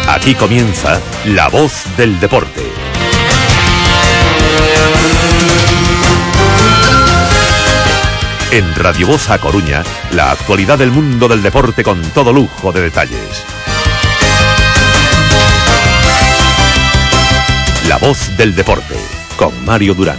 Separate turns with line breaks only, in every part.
Aquí comienza La Voz del Deporte. En Radio Voz A Coruña, la actualidad del mundo del deporte con todo lujo de detalles. La Voz del Deporte, con Mario Durán.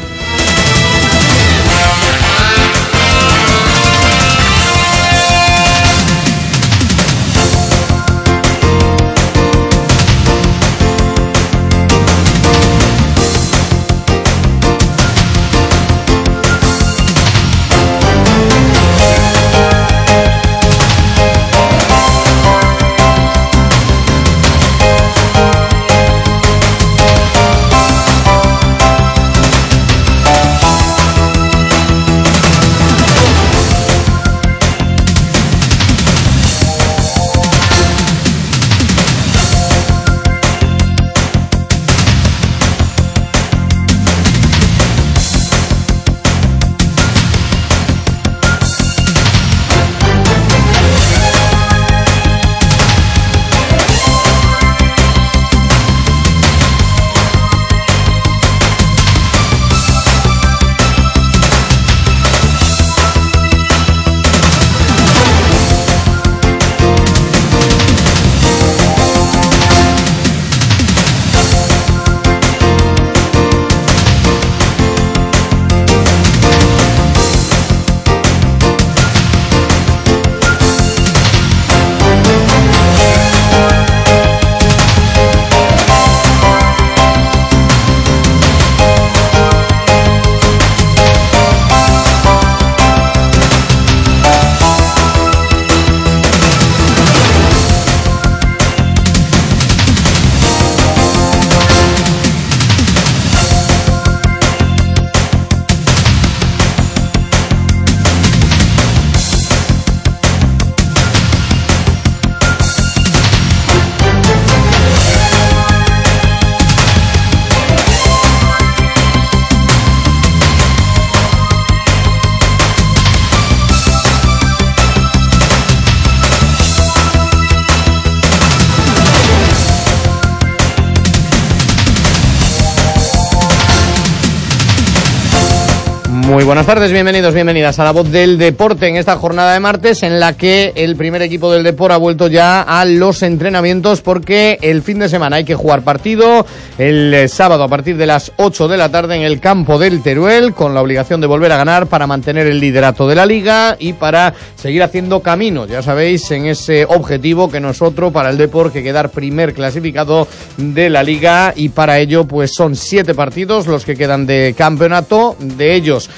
Muy buenas tardes, bienvenidos, bienvenidas a La Voz del Deporte en esta jornada de martes en la que el primer equipo del Depor ha vuelto ya a los entrenamientos porque el fin de semana hay que jugar partido el sábado a partir de las 8 de la tarde en el campo del Teruel con la obligación de volver a ganar para mantener el liderato de la Liga y para seguir haciendo camino, ya sabéis, en ese objetivo que no es otro para el Depor que quedar primer clasificado de la Liga y para ello pues son 7 partidos los que quedan de campeonato, de ellos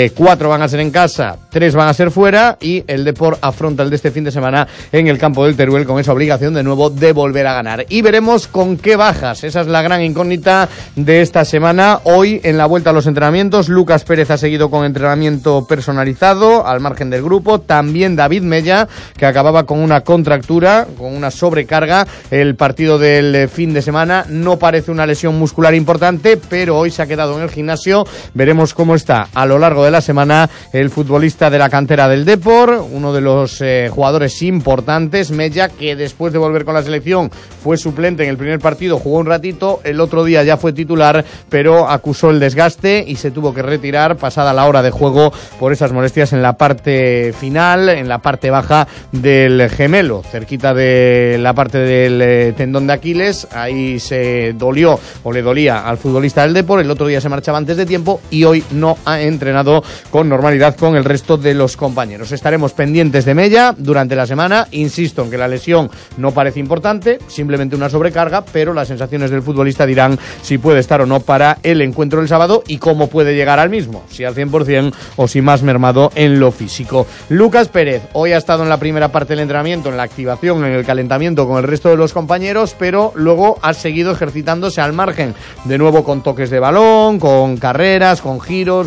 4 van a ser en casa, 3 van a ser fuera y el Depor afronta el de este fin de semana en el campo del Teruel con esa obligación de nuevo de volver a ganar. Y veremos con qué bajas, esa es la gran incógnita de esta semana. Hoy en la vuelta a los entrenamientos, Lucas Pérez ha seguido con entrenamiento personalizado al margen del grupo, también David Mella, que acababa con una contractura, con una sobrecarga el partido del fin de semana. No parece una lesión muscular importante, pero hoy se ha quedado en el gimnasio. Veremos cómo está a lo largo de la semana el futbolista de la cantera del Depor, uno de los jugadores importantes, Mella, que después de volver con la selección fue suplente en el primer partido, jugó un ratito, el otro día ya fue titular, pero acusó el desgaste y se tuvo que retirar pasada la hora de juego por esas molestias en la parte final, en la parte baja del gemelo, cerquita de la parte del tendón de Aquiles. Ahí se dolió o le dolía al futbolista del Depor, el otro día se marchaba antes de tiempo y hoy no ha entrenado con normalidad con el resto de los compañeros. Estaremos pendientes de Mella durante la semana. Insisto en que la lesión no parece importante, simplemente una sobrecarga, pero las sensaciones del futbolista dirán si puede estar o no para el encuentro del sábado y cómo puede llegar al mismo, si al 100% o si más mermado en lo físico. Lucas Pérez hoy ha estado en la primera parte del entrenamiento, en la activación, en el calentamiento con el resto de los compañeros, pero luego ha seguido ejercitándose al margen, de nuevo con toques de balón, con carreras, con giros. Bueno, va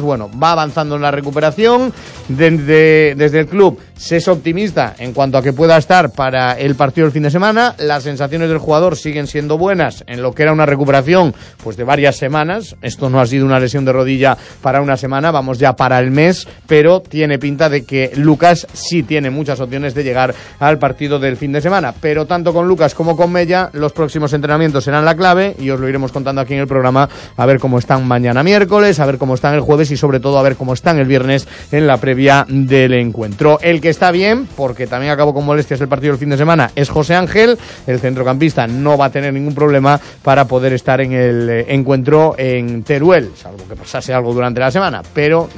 va avanzando en la recuperación. Desde el club se es optimista en cuanto a que pueda estar para el partido del fin de semana. Las sensaciones del jugador siguen siendo buenas en lo que era una recuperación pues de varias semanas. Esto no ha sido una lesión de rodilla para una semana, vamos ya para el mes, pero tiene pinta de que Lucas sí tiene muchas opciones de llegar al partido del fin de semana. Pero tanto con Lucas como con Mella, los próximos entrenamientos serán la clave y os lo iremos contando aquí en el programa, a ver cómo están mañana miércoles, a ver cómo están el jueves y sobre todo a ver cómo están el viernes en la previa del encuentro. El que está bien, porque también acabó con molestias el partido del fin de semana, es José Ángel. El centrocampista no va a tener ningún problema para poder estar en el encuentro en Teruel, salvo que pasase algo durante la semana, pero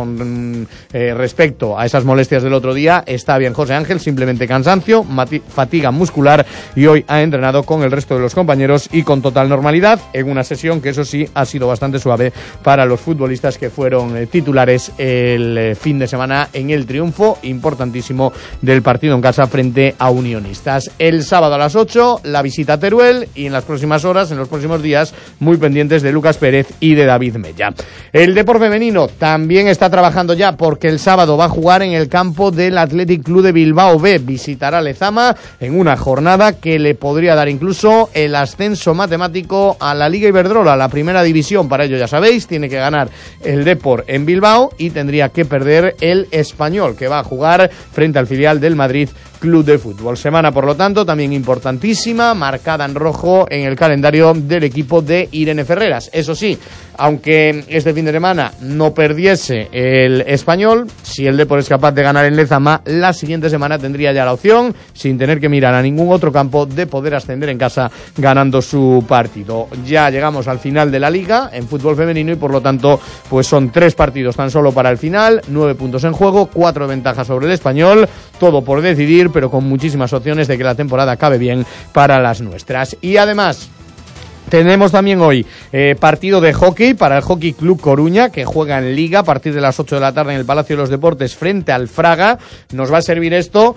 con respecto a esas molestias del otro día, está bien José Ángel, simplemente cansancio, fatiga muscular, y hoy ha entrenado con el resto de los compañeros y con total normalidad en una sesión que eso sí ha sido bastante suave para los futbolistas que fueron titulares el fin de semana en el triunfo importantísimo del partido en casa frente a Unionistas. El sábado a las 8 la visita a Teruel y en las próximas horas, en los próximos días, muy pendientes de Lucas Pérez y de David Mella. El Depor femenino también está trabajando ya porque el sábado va a jugar en el campo del Athletic Club de Bilbao B. Visitará Lezama en una jornada que le podría dar incluso el ascenso matemático a la Liga Iberdrola, la primera división. Para ello, ya sabéis, tiene que ganar el Depor en Bilbao y tendría que perder el Español, que va a jugar frente al filial del Madrid Club de Fútbol. Semana, por lo tanto, también importantísima, marcada en rojo en el calendario del equipo de Irene Ferreras. Eso sí, aunque este fin de semana no perdiese el Español, si el Depor es capaz de ganar en Lezama, la siguiente semana tendría ya la opción, sin tener que mirar a ningún otro campo, de poder ascender en casa ganando su partido. Ya llegamos al final de la Liga en fútbol femenino y por lo tanto pues son 3 partidos tan solo para el final, 9 puntos en juego, 4 de ventaja sobre el Español, todo por decidir, pero con muchísimas opciones de que la temporada acabe bien para las nuestras. Y además tenemos también hoy partido de hockey para el Hockey Club Coruña, que juega en Liga a partir de las 8 de la tarde en el Palacio de los Deportes frente al Fraga. Nos va a servir esto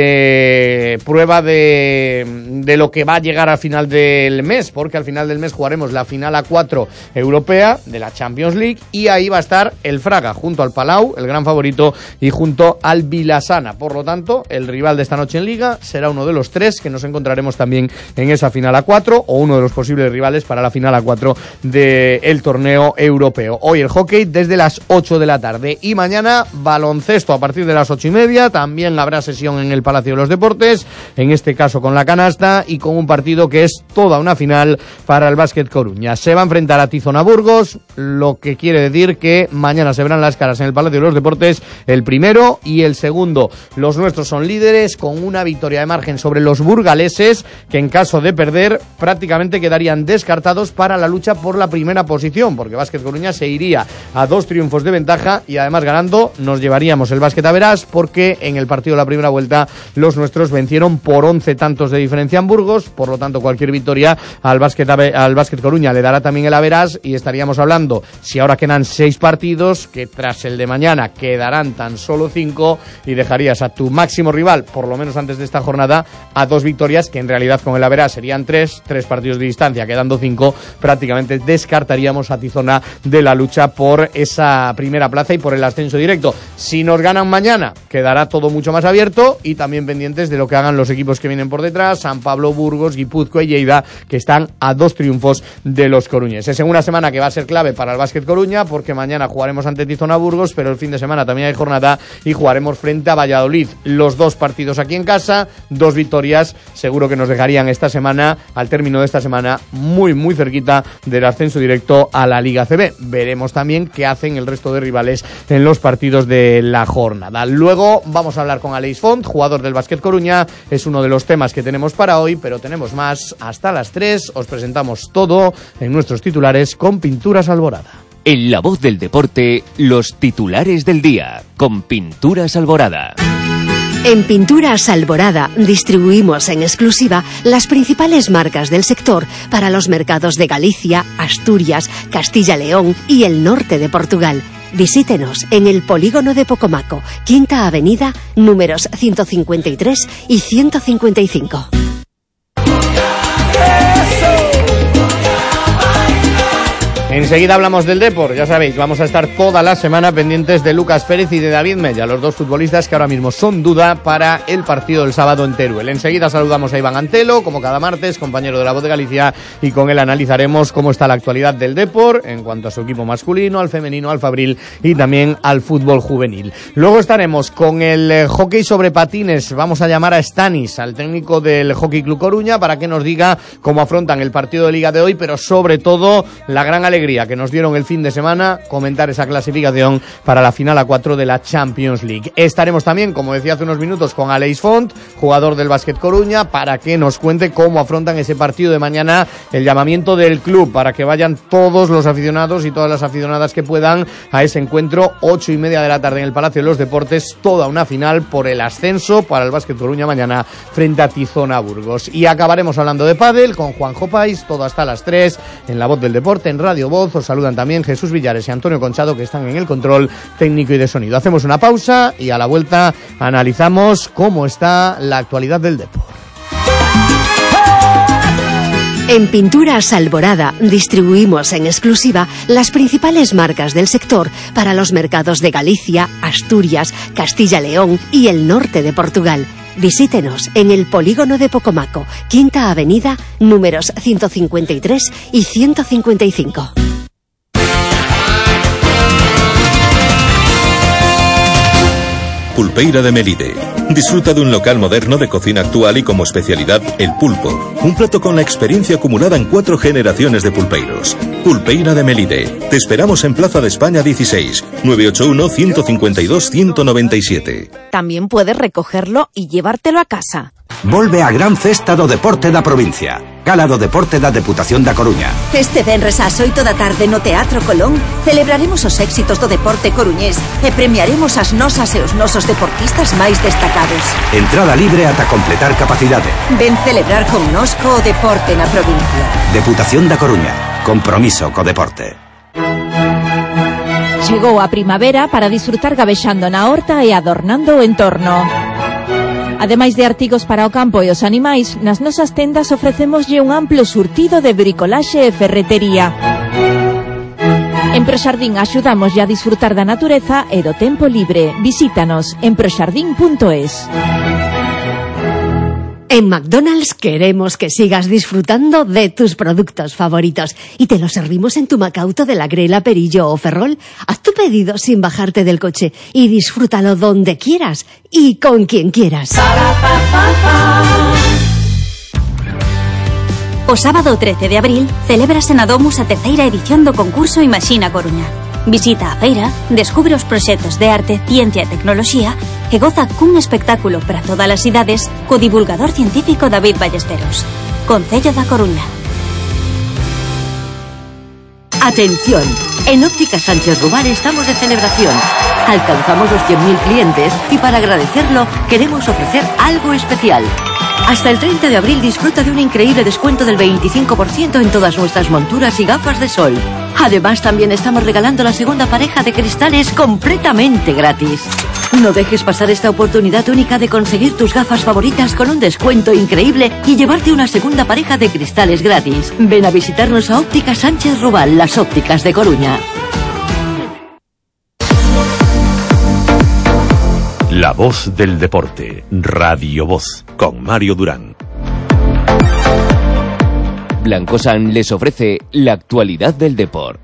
de prueba de lo que va a llegar al final del mes, porque al final del mes jugaremos la final A4 europea de la Champions League y ahí va a estar el Fraga junto al Palau, el gran favorito, y junto al Vilasana. Por lo tanto, el rival de esta noche en Liga será uno de los 3 que nos encontraremos también en esa final A4 o uno de los posibles rivales para la final A4 del torneo europeo. Hoy el hockey desde las 8 de la tarde y mañana baloncesto a partir de las 8:30. También habrá sesión en el Palacio de los Deportes, en este caso con la canasta y con un partido que es toda una final para el Básquet Coruña. Se va a enfrentar a Tizona Burgos, lo que quiere decir que mañana se verán las caras en el Palacio de los Deportes el primero y el segundo. Los nuestros son líderes con una victoria de margen sobre los burgaleses, que en caso de perder prácticamente quedarían descartados para la lucha por la primera posición, porque Básquet Coruña se iría a 2 triunfos de ventaja y además ganando nos llevaríamos el Básquet a Verás, porque en el partido de la primera vuelta los nuestros vencieron por 11 tantos de diferencia en Burgos. Por lo tanto, cualquier victoria al Básquet Coruña le dará también el Averás y estaríamos hablando, si ahora quedan 6 partidos, que tras el de mañana quedarán tan solo 5 y dejarías a tu máximo rival, por lo menos antes de esta jornada, a 2 victorias, que en realidad con el Averás serían 3 partidos de distancia, quedando 5, prácticamente descartaríamos a Tizona de la lucha por esa primera plaza y por el ascenso directo. Si nos ganan mañana, quedará todo mucho más abierto y también pendientes de lo que hagan los equipos que vienen por detrás, San Pablo, Burgos, Guipúzcoa y Lleida, que están a 2 triunfos de los coruñeses. En una semana que va a ser clave para el Básquet Coruña, porque mañana jugaremos ante Tizona Burgos, pero el fin de semana también hay jornada y jugaremos frente a Valladolid. Los 2 partidos aquí en casa, 2 victorias, seguro que nos dejarían esta semana, al término de esta semana, muy cerquita del ascenso directo a la Liga CB. Veremos también qué hacen el resto de rivales en los partidos de la jornada. Luego vamos a hablar con Aleix Font, jugador del Básquet Coruña. Es uno de los temas que tenemos para hoy, pero tenemos más. Hasta las 3 os presentamos todo en nuestros titulares con Pinturas Alborada.
En La Voz del Deporte, los titulares del día con Pinturas Alborada.
En Pinturas Alborada distribuimos en exclusiva las principales marcas del sector para los mercados de Galicia, Asturias, Castilla-León y el norte de Portugal. Visítenos en el Polígono de Pocomaco, Quinta Avenida, números 153 y 155.
Enseguida hablamos del Depor, ya sabéis, vamos a estar toda la semana pendientes de Lucas Pérez y de David Mella, los dos futbolistas que ahora mismo son duda para el partido del sábado en Teruel. Enseguida saludamos a Iván Antelo, como cada martes, compañero de La Voz de Galicia, y con él analizaremos cómo está la actualidad del Depor en cuanto a su equipo masculino, al femenino, al fabril y también al fútbol juvenil. Luego estaremos con el hockey sobre patines, vamos a llamar a Stanis, al técnico del Hockey Club Coruña, para que nos diga cómo afrontan el partido de Liga de hoy, pero sobre todo la gran alegría que nos dieron el fin de semana, comentar esa clasificación para la final A4 de la Champions League. Estaremos también, como decía hace unos minutos, con Aleix Font, jugador del Básquet Coruña, para que nos cuente cómo afrontan ese partido de mañana, el llamamiento del club, para que vayan todos los aficionados y todas las aficionadas que puedan a ese encuentro, 8:30 de la tarde en el Palacio de los Deportes, toda una final por el ascenso para el Básquet Coruña mañana frente a Tizona Burgos. Y acabaremos hablando de pádel con Juanjo Pais, todo hasta las 3 en La Voz del Deporte, en Radio Voz. Os saludan también Jesús Villares y Antonio Conchado, que están en el control técnico y de sonido. Hacemos una pausa y a la vuelta analizamos cómo está la actualidad del deporte.
En Pinturas Alborada distribuimos en exclusiva las principales marcas del sector para los mercados de Galicia, Asturias, Castilla-León y el norte de Portugal. Visítenos en el Polígono de Pocomaco, Quinta Avenida, números 153 y 155.
Pulpeira de Melide. Disfruta de un local moderno de cocina actual y como especialidad el pulpo. Un plato con la experiencia acumulada en 4 generaciones de pulpeiros. Pulpeira de Melide. Te esperamos en Plaza de España 16, 981-152-197.
También puedes recogerlo y llevártelo a casa.
Volve a gran festa do deporte da provincia. Gala do deporte da Deputación da Coruña.
Este venres ás 8 da tarde no Teatro Colón celebraremos os éxitos do deporte coruñés e premiaremos as nosas e os nosos deportistas máis destacados.
Entrada libre ata completar capacidade.
Ven celebrar connosco o deporte na provincia.
Deputación da Coruña. Compromiso co deporte.
Chegou a primavera para disfrutar gabexando na horta e adornando o entorno. Ademais de artigos para o campo e os animais, nas nosas tendas ofrecémoslle un amplo surtido de bricolaxe e ferretería. En Proxardín axudámoslle a disfrutar da natureza e do tempo libre. Visítanos en proxardín.es.
En McDonald's queremos que sigas disfrutando de tus productos favoritos y te los servimos en tu Macauto de la Grela, Perillo o Ferrol. Haz tu pedido sin bajarte del coche y disfrútalo donde quieras y con quien quieras.
O sábado 13 de abril celébrase na Domus a terceira edición do concurso Imaxina Coruña. Visita a feira, descubre os proxectos de arte, ciencia e tecnoloxía e goza cun espectáculo para todas as idades co divulgador científico David Ballesteros. Concello da Coruña.
Atención, en Óptica Sánchez Rubal estamos de celebración. Alcanzamos los 100.000 clientes y para agradecerlo queremos ofrecer algo especial. Hasta el 30 de abril disfruta de un increíble descuento del 25% en todas nuestras monturas y gafas de sol. Además, también estamos regalando la segunda pareja de cristales completamente gratis. No dejes pasar esta oportunidad única de conseguir tus gafas favoritas con un descuento increíble y llevarte una segunda pareja de cristales gratis. Ven a visitarnos a Óptica Sánchez Rubal, las ópticas de Coruña.
La voz del deporte, Radio Voz, con Mario Durán.
Blancosan les ofrece la actualidad del deporte.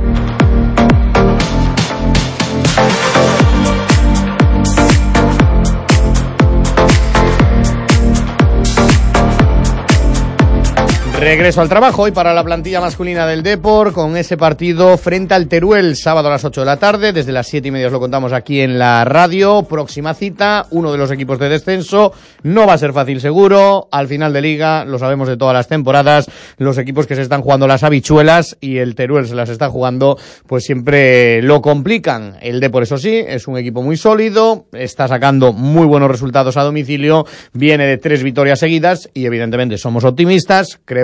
Regreso al trabajo hoy para la plantilla masculina del Depor con ese partido frente al Teruel, sábado a las 8 de la tarde, desde las 7:30 os lo contamos aquí en la radio. Próxima cita, uno de los equipos de descenso, no va a ser fácil seguro, al final de liga, lo sabemos de todas las temporadas, los equipos que se están jugando las habichuelas y el Teruel se las está jugando, pues siempre lo complican. El Depor, eso sí, es un equipo muy sólido, está sacando muy buenos resultados a domicilio, viene de 3 victorias seguidas y evidentemente somos optimistas, creemos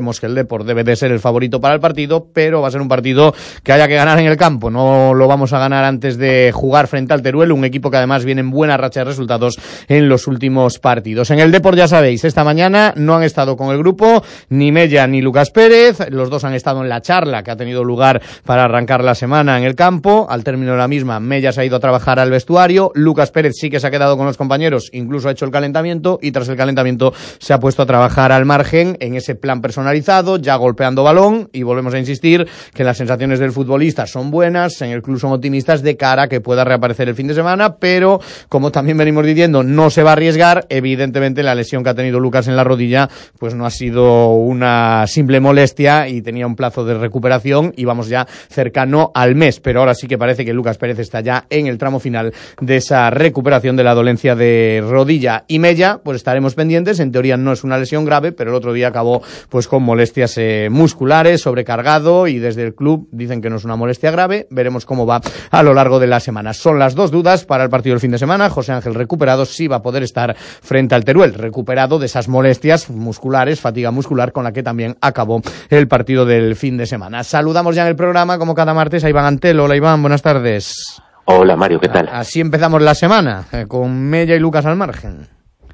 creemos que el Depor debe de ser el favorito para el partido, pero va a ser un partido que haya que ganar en el campo. No lo vamos a ganar antes de jugar frente al Teruel, un equipo que además viene en buena racha de resultados en los últimos partidos. En el Depor, ya sabéis, esta mañana no han estado con el grupo ni Mella ni Lucas Pérez. Los dos han estado en la charla que ha tenido lugar para arrancar la semana en el campo. Al término de la misma, Mella se ha ido a trabajar al vestuario. Lucas Pérez sí que se ha quedado con los compañeros, incluso ha hecho el calentamiento, y tras el calentamiento se ha puesto a trabajar al margen en ese plan personalizado, ya golpeando balón. Y volvemos a insistir que las sensaciones del futbolista son buenas, en el club son optimistas de cara a que pueda reaparecer el fin de semana, pero como también venimos diciendo, no se va a arriesgar. Evidentemente la lesión que ha tenido Lucas en la rodilla pues no ha sido una simple molestia y tenía un plazo de recuperación y vamos ya cercano al mes, pero ahora sí que parece que Lucas Pérez está ya en el tramo final de esa recuperación de la dolencia de rodilla. Y Mella, pues estaremos pendientes. En teoría no es una lesión grave, pero el otro día acabó pues con molestias musculares, sobrecargado, y desde el club dicen que no es una molestia grave. Veremos cómo va a lo largo de la semana. Son las dos dudas para el partido del fin de semana. José Ángel recuperado, sí va a poder estar frente al Teruel, recuperado de esas molestias musculares, fatiga muscular, con la que también acabó el partido del fin de semana. Saludamos ya en el programa, como cada martes, a Iván Antelo. Hola Iván, buenas tardes.
Hola Mario, ¿qué tal?
Así empezamos la semana, con Mella y Lucas al margen.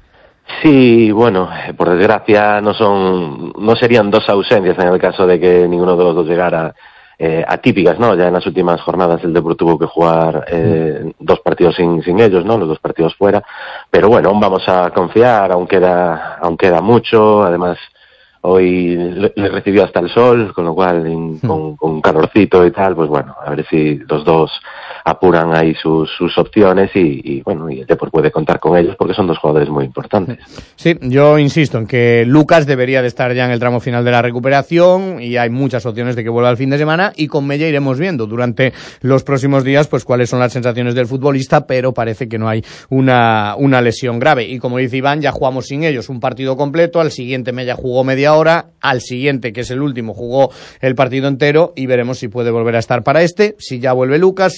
Sí, bueno, por desgracia no serían dos ausencias en el caso de que ninguno de los dos llegara atípicas, ¿no? Ya en las últimas jornadas el Depor tuvo que jugar dos partidos sin ellos, ¿no? Los dos partidos fuera, pero bueno, vamos a confiar, aún queda mucho. Además hoy le recibió hasta el sol, con lo cual con calorcito y tal, pues bueno, a ver si los dos apuran ahí sus opciones y bueno, y el Depor puede contar con ellos porque son dos jugadores muy importantes.
Sí, yo insisto en que Lucas debería de estar ya en el tramo final de la recuperación y hay muchas opciones de que vuelva al fin de semana, y con Mella iremos viendo durante los próximos días pues cuáles son las sensaciones del futbolista, pero parece que no hay una lesión grave. Y como dice Iván, ya jugamos sin ellos un partido completo. Al siguiente Mella jugó media hora, al siguiente, que es el último, jugó el partido entero, y veremos si puede volver a estar para este, si ya vuelve Lucas,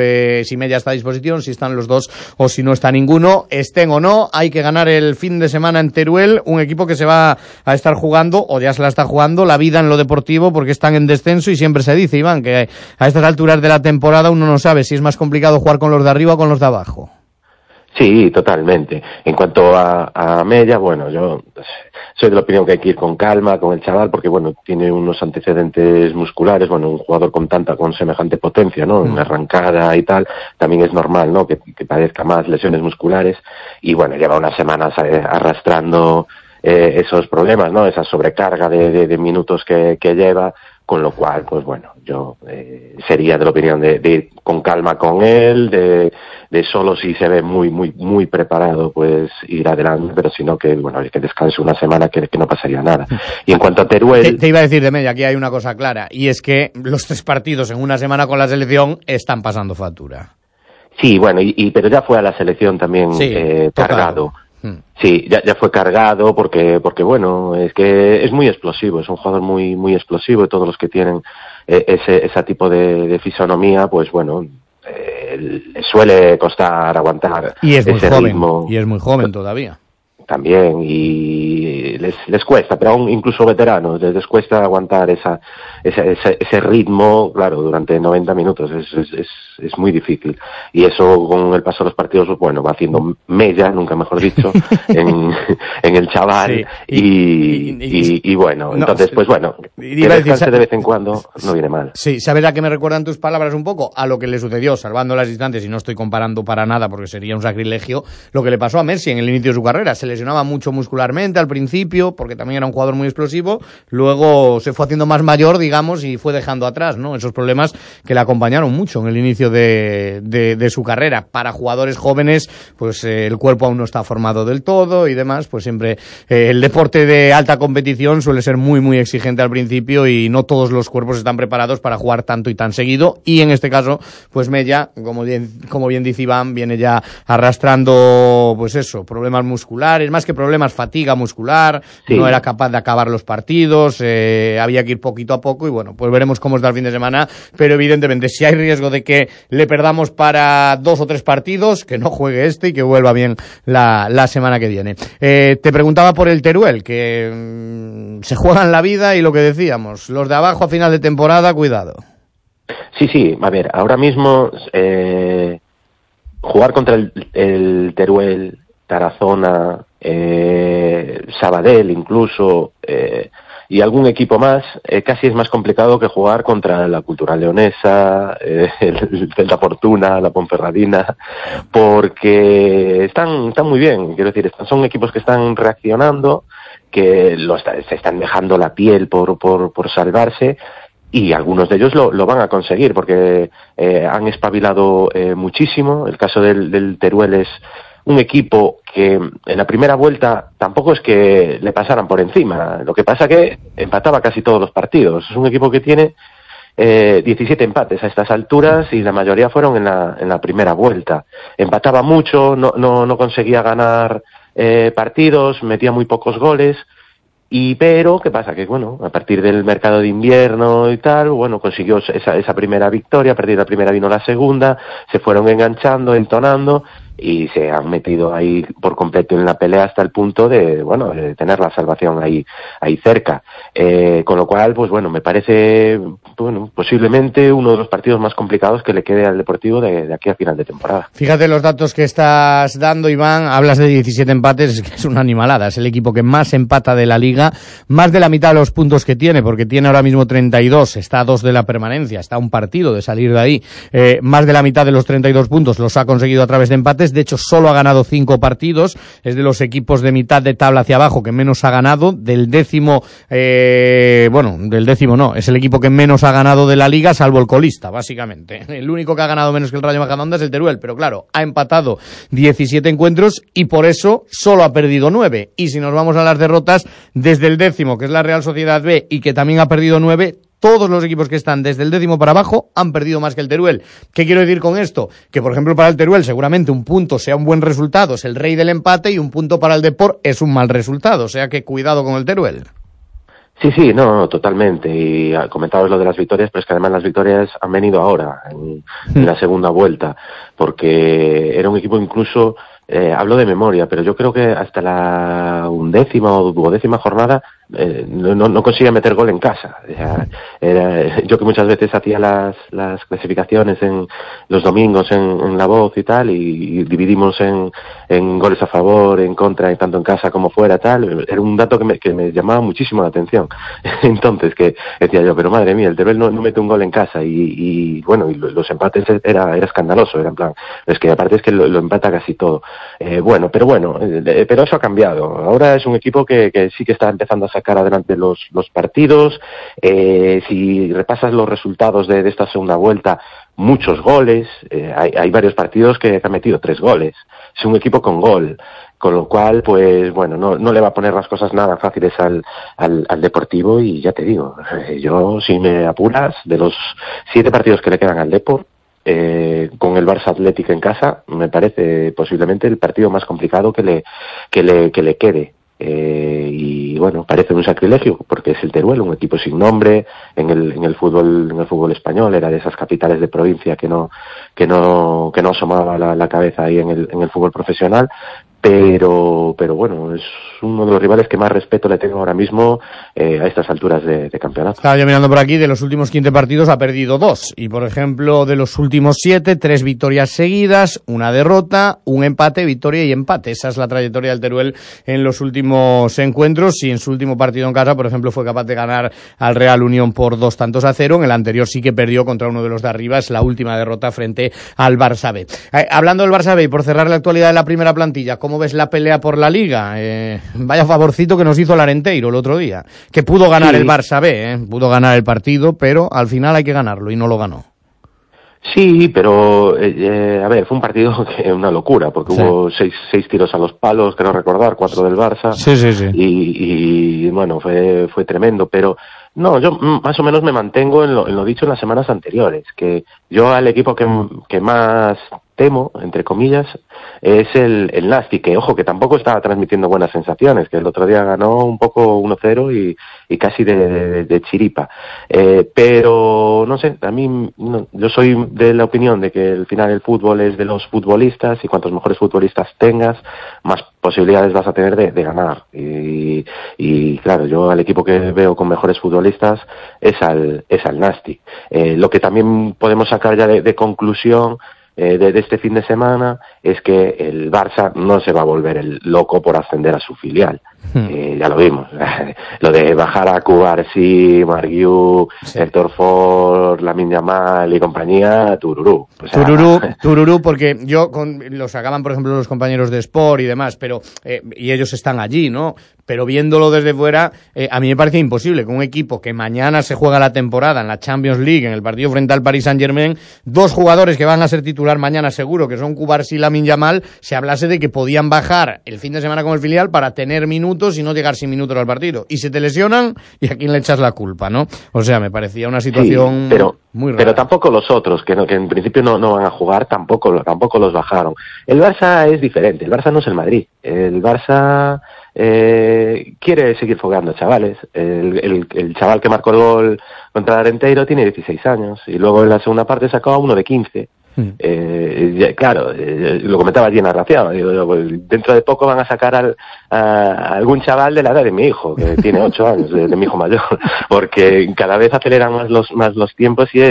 si Mella está a disposición, si están los dos o si no está ninguno. Estén o no, hay que ganar el fin de semana en Teruel, un equipo que se va a estar jugando, o ya se la está jugando, la vida en lo deportivo, porque están en descenso, y siempre se dice, Iván, que a estas alturas de la temporada uno no sabe si es más complicado jugar con los de arriba o con los de abajo.
Sí, totalmente. En cuanto a Mella, bueno, yo soy de la opinión que hay que ir con calma con el chaval, porque bueno, tiene unos antecedentes musculares. Bueno, un jugador con semejante potencia, ¿no? En arrancada y tal, también es normal, ¿no? Que padezca más lesiones musculares, y bueno, lleva unas semanas arrastrando esos problemas, ¿no? Esa sobrecarga de minutos que lleva, con lo cual, pues bueno, yo sería de la opinión de ir con calma con él, de solo si se ve muy preparado, pues ir adelante, pero si no, que bueno, que descanse una semana, que no pasaría nada. Y en cuanto a Teruel...
Te iba a decir de Mella, aquí hay una cosa clara, y es que los 3 partidos en una semana con la selección están pasando factura.
Sí, bueno, pero ya fue a la selección también cargado. Sí, ya fue cargado porque bueno, es que es muy explosivo, es un jugador muy explosivo, y todos los que tienen ese tipo de fisonomía, pues bueno, suele costar aguantar ese ritmo.
Y es muy joven todavía.
También, y les cuesta, pero aún incluso veteranos les cuesta aguantar ese ritmo, claro, durante 90 minutos, es muy difícil, y eso con el paso de los partidos, pues bueno, va haciendo mella, nunca mejor dicho, en el chaval, sí. y bueno, entonces pues bueno, que descanse de vez en cuando no viene mal.
Sí, ¿sabes a qué me recuerdan tus palabras un poco? A lo que le sucedió, salvando las distancias, y no estoy comparando para nada porque sería un sacrilegio, lo que le pasó a Messi en el inicio de su carrera. Se lesionaba mucho muscularmente al principio, porque también era un jugador muy explosivo, luego se fue haciendo más mayor, digamos, y fue dejando atrás, ¿no?, esos problemas que le acompañaron mucho en el inicio de su carrera. Para jugadores jóvenes, pues el cuerpo aún no está formado del todo y demás, pues siempre el deporte de alta competición suele ser muy exigente al principio, y no todos los cuerpos están preparados para jugar tanto y tan seguido, y en este caso, pues Mella, como bien dice Iván, viene ya arrastrando, pues eso, problemas musculares, musculares, más que problemas, fatiga muscular, no era capaz de acabar los partidos, había que ir poquito a poco y bueno, pues veremos cómo está el fin de semana, pero evidentemente si hay riesgo de que le perdamos para 2 o 3 partidos, que no juegue y que vuelva bien la semana que viene. Te preguntaba por el Teruel, que se juegan la vida y lo que decíamos, los de abajo a final de temporada, cuidado.
Sí, a ver, ahora mismo jugar contra el Teruel, Tarazona, Sabadell incluso, y algún equipo más, casi es más complicado que jugar contra la Cultural Leonesa, el Celta Fortuna, la Ponferradina, porque están muy bien, quiero decir, son equipos que están reaccionando, que se están dejando la piel por salvarse, y algunos de ellos lo van a conseguir, porque han espabilado muchísimo. El caso del Teruel es un equipo que en la primera vuelta tampoco es que le pasaran por encima, lo que pasa que empataba casi todos los partidos. Es un equipo que tiene 17 empates a estas alturas y la mayoría fueron en la primera vuelta. Empataba mucho, no conseguía ganar partidos, metía muy pocos goles. Pero, ¿qué pasa? Que, bueno, a partir del mercado de invierno y tal, bueno, consiguió esa primera victoria, a partir de la primera vino la segunda, se fueron enganchando, entonando, y se han metido ahí por completo en la pelea hasta el punto de, bueno, de tener la salvación ahí cerca. Con lo cual, pues bueno, me parece, bueno, posiblemente uno de los partidos más complicados que le quede al Deportivo de aquí a final de temporada.
Fíjate los datos que estás dando, Iván, hablas de 17 empates, es una animalada, es el equipo que más empata de la Liga, más de la mitad de los puntos que tiene, porque tiene ahora mismo 32, está a 2 de la permanencia, está a un partido de salir de ahí, más de la mitad de los 32 puntos los ha conseguido a través de empates, de hecho solo ha ganado 5 partidos, es de los equipos de mitad de tabla hacia abajo que menos ha ganado, del décimo no, es el equipo que menos ha ganado de la Liga, salvo el colista, básicamente. El único que ha ganado menos que el Rayo Majadahonda es el Teruel, pero claro, ha empatado 17 encuentros y por eso solo ha perdido 9. Y si nos vamos a las derrotas, desde el décimo, que es la Real Sociedad B, y que también ha perdido 9, todos los equipos que están desde el décimo para abajo han perdido más que el Teruel. ¿Qué quiero decir con esto? Que, por ejemplo, para el Teruel seguramente un punto sea un buen resultado, es el rey del empate, y un punto para el Depor es un mal resultado. O sea que cuidado con el Teruel.
Sí, no, totalmente. Y comentabas lo de las victorias, pero es que además las victorias han venido ahora, en la segunda vuelta, porque era un equipo incluso, hablo de memoria, pero yo creo que hasta la 11ª o 12ª jornada no conseguía meter gol en casa. Yo que muchas veces hacía las clasificaciones en los domingos en La Voz y tal, y dividimos en goles a favor, en contra, tanto en casa como fuera, tal, era un dato que me llamaba muchísimo la atención. Entonces, que decía yo, pero madre mía, el Teruel no mete un gol en casa, y bueno, y los empates era escandaloso, era en plan, es que aparte es que lo empata casi todo. Pero eso ha cambiado. Ahora es un equipo que sí que está empezando a sacar adelante los partidos. Si repasas los resultados de esta segunda vuelta, muchos goles, hay varios partidos que han metido 3 goles. Es un equipo con gol, con lo cual, pues bueno, no le va a poner las cosas nada fáciles al Deportivo, y ya te digo, yo, si me apuras, de los 7 partidos que le quedan al Depor, con el Barça Athletic en casa, me parece posiblemente el partido más complicado que le quede. Y bueno, parece un sacrilegio porque es el Teruel, un equipo sin nombre en el fútbol español, era de esas capitales de provincia que no asomaba la cabeza ahí en el fútbol profesional, pero bueno, es uno de los rivales que más respeto le tengo ahora mismo a estas alturas de campeonato.
Estaba yo mirando por aquí, de los últimos 15 partidos ha perdido 2, y por ejemplo de los últimos 7, 3 victorias seguidas, 1 derrota, 1 empate, victoria y empate. Esa es la trayectoria del Teruel en los últimos encuentros, y en su último partido en casa, por ejemplo, fue capaz de ganar al Real Unión por 2-0, en el anterior sí que perdió contra uno de los de arriba, es la última derrota frente al Barça B. Hablando del Barça B, y por cerrar la actualidad de la primera plantilla, ¿cómo ves la pelea por la Liga? Vaya favorcito que nos hizo el Arenteiro el otro día, que pudo ganar el Barça B, pudo ganar el partido, pero al final hay que ganarlo, y no lo ganó.
Sí, pero a ver, fue un partido que una locura, porque hubo 6 tiros a los palos, creo recordar, 4 del Barça. Sí. Y bueno, fue tremendo, pero no, yo más o menos me mantengo en lo dicho en las semanas anteriores, que yo al equipo que más temo, entre comillas, es el Nastic, que ojo, que tampoco estaba transmitiendo buenas sensaciones, que el otro día ganó un poco 1-0 y casi de chiripa. Pero, no sé, a mí, yo soy de la opinión de que al final el fútbol es de los futbolistas, y cuantos mejores futbolistas tengas, más posibilidades vas a tener de ganar. Y claro, yo al equipo que veo con mejores futbolistas es al Nastic. Lo que también podemos sacar ya de conclusión de este fin de semana es que el Barça no se va a volver el loco por ascender a su filial. Ya lo vimos. Lo de bajar a Cubarsí, Marguiu, Héctor Ford, Lamine Yamal y compañía, tururú. O sea,
tururú, porque lo sacaban, por ejemplo, los compañeros de Sport y demás, pero y ellos están allí, ¿no? Pero viéndolo desde fuera, a mí me parece imposible que un equipo que mañana se juega la temporada en la Champions League, en el partido frente al Paris Saint-Germain, 2 jugadores que van a ser titular mañana seguro, que son Cubarsí y Lamine Yamal, se hablase de que podían bajar el fin de semana con el filial para tener minutos y no llegar sin minutos al partido. Y se te lesionan, ¿y a quién le echas la culpa, no? O sea, me parecía una situación muy rara.
Pero tampoco los otros, que en principio no van a jugar, tampoco los bajaron. El Barça es diferente, el Barça no es el Madrid. El Barça quiere seguir fogueando chavales. El chaval que marcó el gol contra el Arenteiro tiene 16 años y luego en la segunda parte sacó a uno de 15. Claro, lo comentaba allí en Arraciado, pues dentro de poco van a sacar a algún chaval de la edad de mi hijo, que tiene 8 años, de mi hijo mayor, porque cada vez aceleran más los tiempos y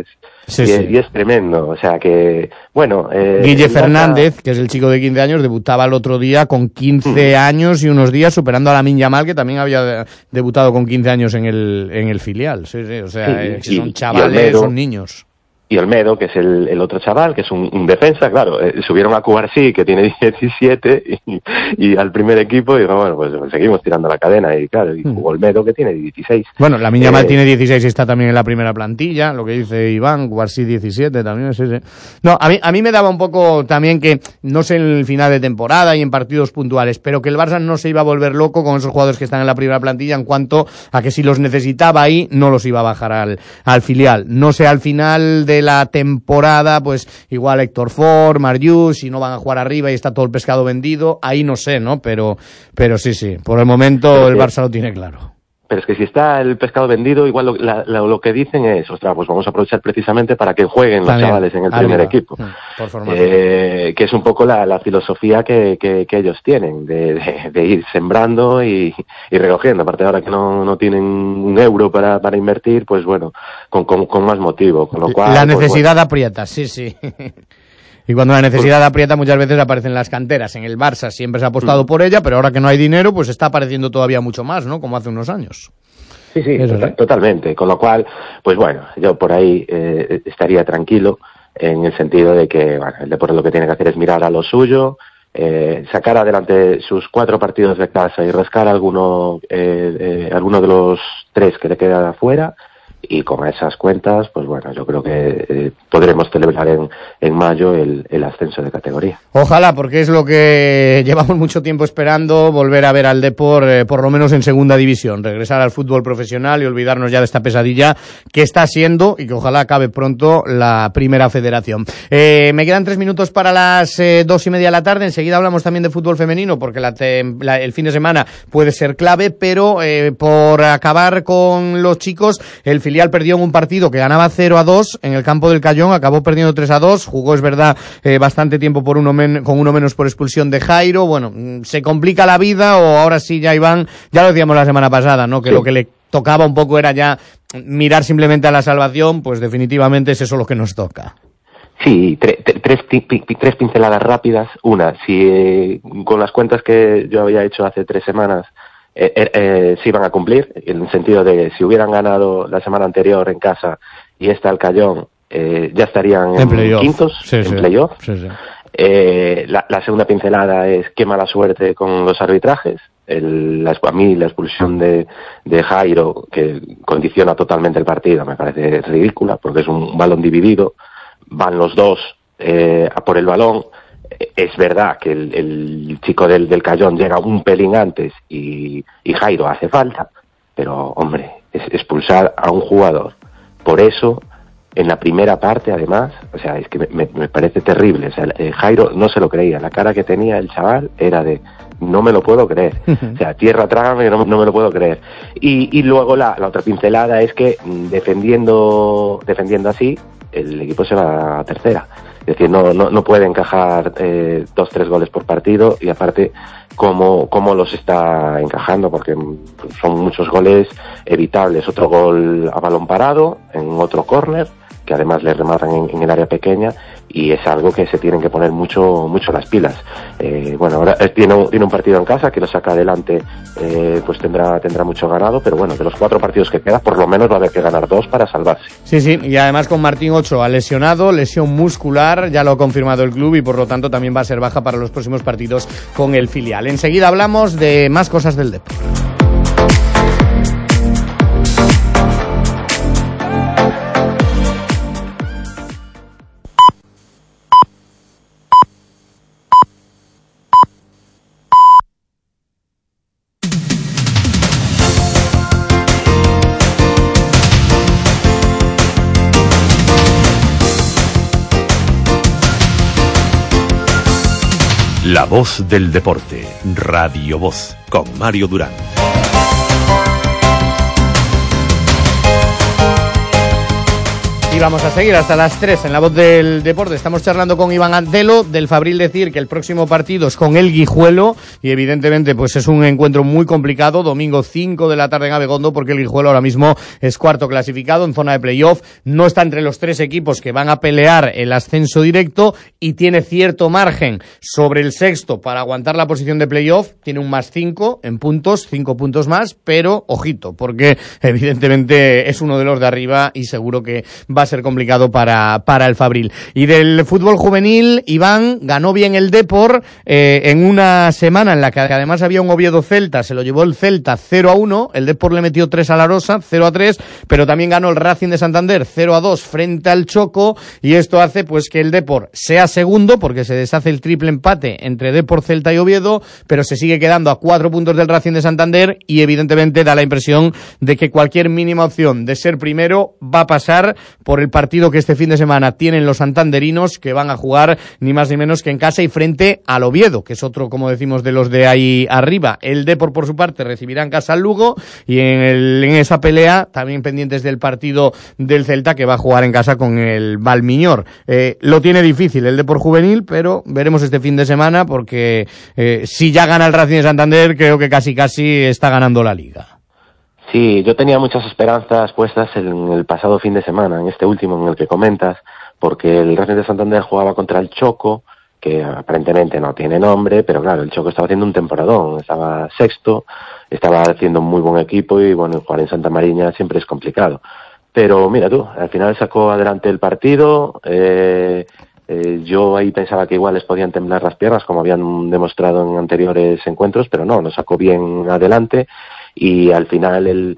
es tremendo. O sea que, bueno...
Guille Fernández, que es el chico de 15 años, debutaba el otro día con 15 años y unos días, superando a Lamine Yamal, que también había debutado con 15 años en el filial. O sea, son chavales, son niños.
Y Olmedo, que es el otro chaval, que es un defensa, claro, subieron a Cubarsí, que tiene 17, y al primer equipo, y digo, bueno, pues seguimos tirando la cadena, y claro, y Olmedo, que tiene 16.
Bueno, Lamine Yamal tiene 16 y está también en la primera plantilla, lo que dice Iván, Cubarsí 17 también, sí. No, a mí me daba un poco también que, no sé, en el final de temporada y en partidos puntuales, pero que el Barça no se iba a volver loco con esos jugadores que están en la primera plantilla en cuanto a que si los necesitaba ahí, no los iba a bajar al filial. No sé, al final de la temporada, pues igual Héctor Ford, Marguiu, si no van a jugar arriba y está todo el pescado vendido, ahí no sé, ¿no? Pero sí, por el momento el Barça lo tiene claro.
Pero es que si está el pescado vendido, igual lo que dicen es, ostras, pues vamos a aprovechar precisamente para que jueguen los chavales en el primer equipo. Que es un poco la filosofía que ellos tienen, de ir sembrando y recogiendo. Aparte ahora que no tienen un euro para invertir, pues bueno, con más motivo. Con lo cual,
la necesidad aprieta, sí. Y cuando la necesidad aprieta, muchas veces aparecen las canteras. En el Barça siempre se ha apostado por ella, pero ahora que no hay dinero, pues está apareciendo todavía mucho más, ¿no? Como hace unos años.
Sí, totalmente. Con lo cual, pues bueno, yo por ahí estaría tranquilo en el sentido de que, bueno, el deporte lo que tiene que hacer es mirar a lo suyo, sacar adelante sus 4 partidos de casa y rascar alguno de los 3 que le quedan afuera. Y con esas cuentas, pues bueno, yo creo que podremos celebrar en mayo el ascenso de categoría.
Ojalá, porque es lo que llevamos mucho tiempo esperando, volver a ver al Depor, por lo menos en segunda división, regresar al fútbol profesional y olvidarnos ya de esta pesadilla que está siendo, y que ojalá acabe pronto, la primera federación. Me quedan 3 minutos para las 2:30 de la tarde, enseguida hablamos también de fútbol femenino, porque el fin de semana puede ser clave, pero por acabar con los chicos, el filial perdió en un partido que ganaba 0-2 en el campo del Cayón, acabó perdiendo 3-2, jugó, es verdad, bastante tiempo con uno menos por expulsión de Jairo. Bueno, se complica la vida, o ahora sí, ya Iván, ya lo decíamos la semana pasada, ¿no? Que sí, lo que le tocaba un poco era ya mirar simplemente a la salvación, pues definitivamente es eso lo que nos toca.
Sí, tres pinceladas rápidas. Una, si con las cuentas que yo había hecho hace 3 semanas se iban a cumplir, en el sentido de que si hubieran ganado la semana anterior en casa y esta al Cayón, ya estarían en quintos, en playoff. Sí. La segunda pincelada es qué mala suerte con los arbitrajes. A mí la expulsión de Jairo, que condiciona totalmente el partido, me parece ridícula, porque es un balón dividido, van los dos a por el balón. Es verdad que el chico del Cayón llega un pelín antes y Jairo hace falta, pero hombre, expulsar a un jugador por eso en la primera parte, además, o sea, es que me parece terrible. O sea, Jairo no se lo creía. La cara que tenía el chaval era de, no me lo puedo creer. O sea, tierra, trágame, no me lo puedo creer. Y luego la otra pincelada es que defendiendo así, el equipo se va a tercera. Es decir, no puede encajar 2-3 goles por partido, y aparte cómo los está encajando, porque son muchos goles evitables. Otro gol a balón parado en otro córner, que además le rematan en el área pequeña, y es algo que se tienen que poner mucho las pilas. Bueno, ahora tiene un partido en casa que lo saca adelante, pues tendrá mucho ganado, pero bueno, de los 4 partidos que quedan, por lo menos va a haber que ganar 2 para salvarse.
Sí, y además con Martín Ochoa lesionado, lesión muscular, ya lo ha confirmado el club, y por lo tanto también va a ser baja para los próximos partidos con el filial. Enseguida hablamos de más cosas del Depor.
La voz del deporte, Radio Voz, con Mario Durán.
Y vamos a seguir hasta las 3 en La Voz del Deporte. Estamos charlando con Iván Antelo del Fabril. Decir que el próximo partido es con el Guijuelo, y evidentemente pues es un encuentro muy complicado. Domingo 5 de la tarde en Abegondo, porque el Guijuelo ahora mismo es cuarto clasificado en zona de playoff. No está entre los 3 equipos que van a pelear el ascenso directo, y tiene cierto margen sobre el sexto para aguantar la posición de playoff. Tiene un +5 en puntos, 5 puntos más, pero ojito, porque evidentemente es uno de los de arriba y seguro que va a ser complicado para el Fabril. Y del fútbol juvenil, Iván, ganó bien el Depor en una semana en la que además había un Oviedo-Celta. Se lo llevó el Celta 0-1, el Depor le metió 3 a la Rosa, 0-3, pero también ganó el Racing de Santander 0-2 frente al Choco, y esto hace pues que el Depor sea segundo, porque se deshace el triple empate entre Depor, Celta y Oviedo, pero se sigue quedando a 4 puntos del Racing de Santander, y evidentemente da la impresión de que cualquier mínima opción de ser primero va a pasar por el partido que este fin de semana tienen los santanderinos, que van a jugar ni más ni menos que en casa y frente al Oviedo, que es otro, como decimos, de los de ahí arriba. El Depor, por su parte, recibirá en casa al Lugo, y en esa pelea también pendientes del partido del Celta, que va a jugar en casa con el Valmiñor. Lo tiene difícil el Depor juvenil, pero veremos este fin de semana, porque si ya gana el Racing de Santander, creo que casi está ganando la Liga.
Sí, yo tenía muchas esperanzas puestas en el pasado fin de semana, en este último en el que comentas, porque el Racing de Santander jugaba contra el Choco, que aparentemente no tiene nombre, pero claro, el Choco estaba haciendo un temporadón, estaba sexto, estaba haciendo un muy buen equipo, y bueno, jugar en Santa Mariña siempre es complicado. Pero mira tú, al final sacó adelante el partido. Yo ahí pensaba que igual les podían temblar las piernas, como habían demostrado en anteriores encuentros, pero no, lo sacó bien adelante. Y al final el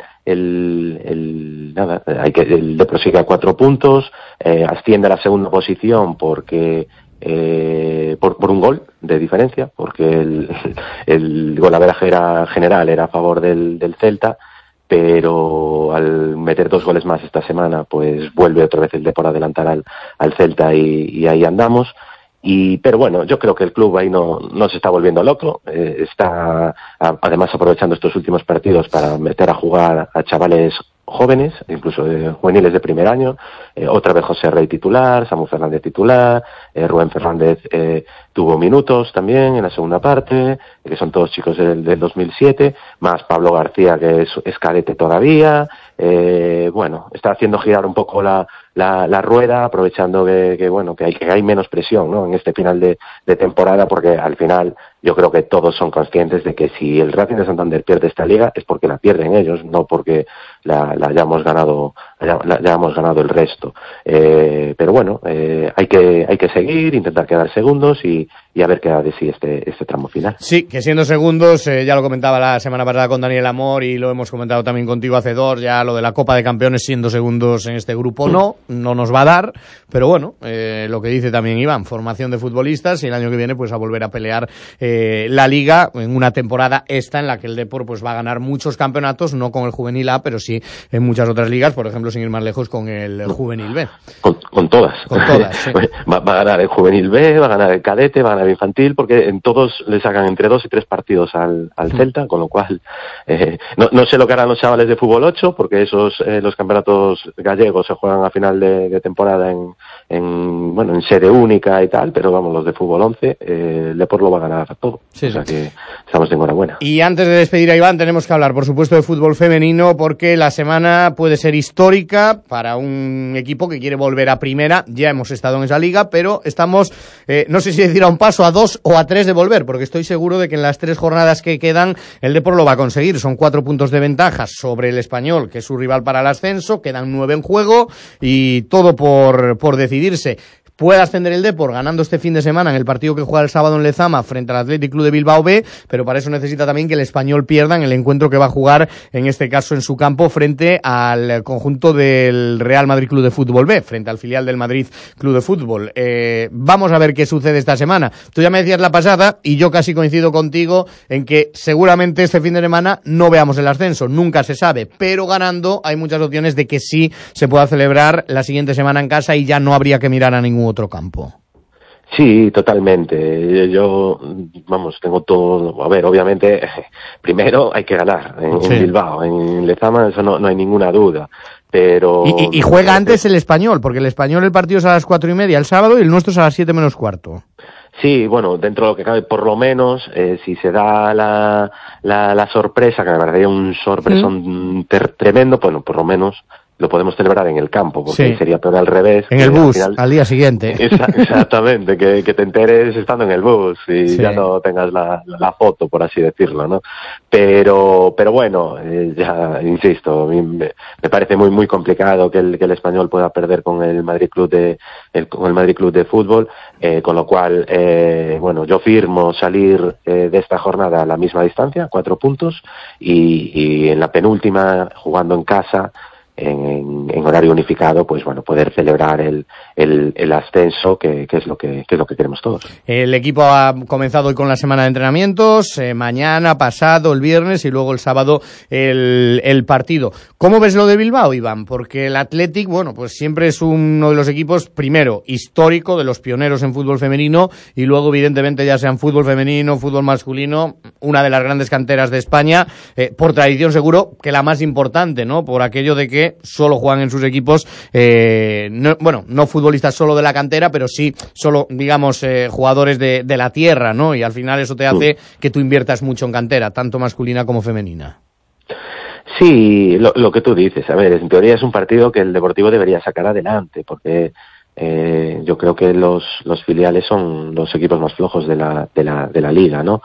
Depor sigue a 4 puntos, asciende a la segunda posición porque por un gol de diferencia, porque el golaveraje general era a favor del Celta, pero al meter 2 goles más esta semana, pues vuelve otra vez el Depor a adelantar al Celta, y ahí andamos. Pero bueno, yo creo que el club ahí no se está volviendo loco, está además aprovechando estos últimos partidos para meter a jugar a chavales jóvenes, incluso juveniles de primer año. Otra vez José Rey titular, Samu Fernández titular, Rubén Fernández tuvo minutos también en la segunda parte, que son todos chicos del 2007, más Pablo García, que es cadete todavía. Bueno, está haciendo girar un poco la rueda, aprovechando que hay menos presión, ¿no?, en este final de temporada, porque al final yo creo que todos son conscientes de que si el Racing de Santander pierde esta liga es porque la pierden ellos, no porque la hayamos ganado el resto. Pero bueno, hay que seguir, intentar quedar segundos y a ver qué da de sí este tramo final.
Sí, que siendo segundos, ya lo comentaba la semana pasada con Daniel Amor, y lo hemos comentado también contigo hace 2, ya lo de la Copa de Campeones, siendo segundos en este grupo no, no nos va a dar, pero bueno, lo que dice también Iván, formación de futbolistas y el año que viene pues a volver a pelear la Liga en una temporada esta en la que el Depor pues va a ganar muchos campeonatos, no con el Juvenil A, pero sí en muchas otras ligas, por ejemplo, sin ir más lejos, con el Juvenil B.
Con todas. Con todas, sí. Va a ganar el Juvenil B, va a ganar el Cadete, va a ganar el Infantil, porque en todos le sacan entre 2 y 3 partidos al Celta, con lo cual no sé lo que harán los chavales de fútbol 8, porque esos los campeonatos gallegos se juegan a final de temporada en sede única y tal, pero vamos, los de fútbol 11, el Depor lo va a ganar todo. Sí, o sea que estamos de enhorabuena.
Y antes de despedir a Iván, tenemos que hablar, por supuesto, de fútbol femenino, porque la semana puede ser histórica para un equipo que quiere volver a primera. Ya hemos estado en esa liga, pero estamos, no sé si decir a un paso, a 2 o a 3 de volver, porque estoy seguro de que en las 3 jornadas que quedan el Depor lo va a conseguir. Son 4 puntos de ventaja sobre el Español, que es su rival para el ascenso, quedan 9 en juego y todo por decidirse. Puede ascender el Depor ganando este fin de semana en el partido que juega el sábado en Lezama frente al Athletic Club de Bilbao B, pero para eso necesita también que el Español pierda en el encuentro que va a jugar, en este caso en su campo, frente al conjunto del Real Madrid Club de Fútbol B, frente al filial del Madrid Club de Fútbol. Vamos a ver qué sucede esta semana. Tú ya me decías la pasada, y yo casi coincido contigo, en que seguramente este fin de semana no veamos el ascenso, nunca se sabe, pero ganando hay muchas opciones de que sí se pueda celebrar la siguiente semana en casa y ya no habría que mirar a ningún otro campo.
Sí, totalmente. Yo, vamos, tengo todo. A ver, obviamente, primero hay que ganar en Bilbao, en Lezama, eso no hay ninguna duda. Pero
y juega antes el Español, porque el Español el partido es a las 4:30 el sábado y el nuestro es a las 7 menos cuarto.
Sí, bueno, dentro de lo que cabe, por lo menos, si se da la sorpresa, que me parecería un sorpresón tremendo, bueno, por lo menos lo podemos celebrar en el campo, porque sería peor al revés.
En el bus, al día siguiente.
Exactamente, que te enteres estando en el bus y ya no tengas la foto, por así decirlo, ¿no? Pero bueno, ya insisto, me parece muy muy complicado que el Español pueda perder con el Madrid Club de Fútbol, con lo cual, bueno, yo firmo salir de esta jornada a la misma distancia, 4 puntos, y en la penúltima, jugando en casa, en horario unificado, pues bueno, poder celebrar el ascenso, que es lo que queremos todos.
El equipo ha comenzado hoy con la semana de entrenamientos, mañana, pasado, el viernes y luego el sábado el partido. ¿Cómo ves lo de Bilbao, Iván? Porque el Athletic, bueno, pues siempre es uno de los equipos, primero, histórico, de los pioneros en fútbol femenino, y luego, evidentemente, ya sea en fútbol femenino, fútbol masculino, una de las grandes canteras de España, por tradición seguro que la más importante, ¿no? Por aquello de que solo juegan en sus equipos, no futbolistas solo de la cantera, pero sí solo, digamos, jugadores de la tierra, ¿no? Y al final eso te hace que tú inviertas mucho en cantera, tanto masculina como femenina.
Sí, lo que tú dices, a ver, en teoría es un partido que el Deportivo debería sacar adelante, porque yo creo que los filiales son los equipos más flojos de la liga, ¿no?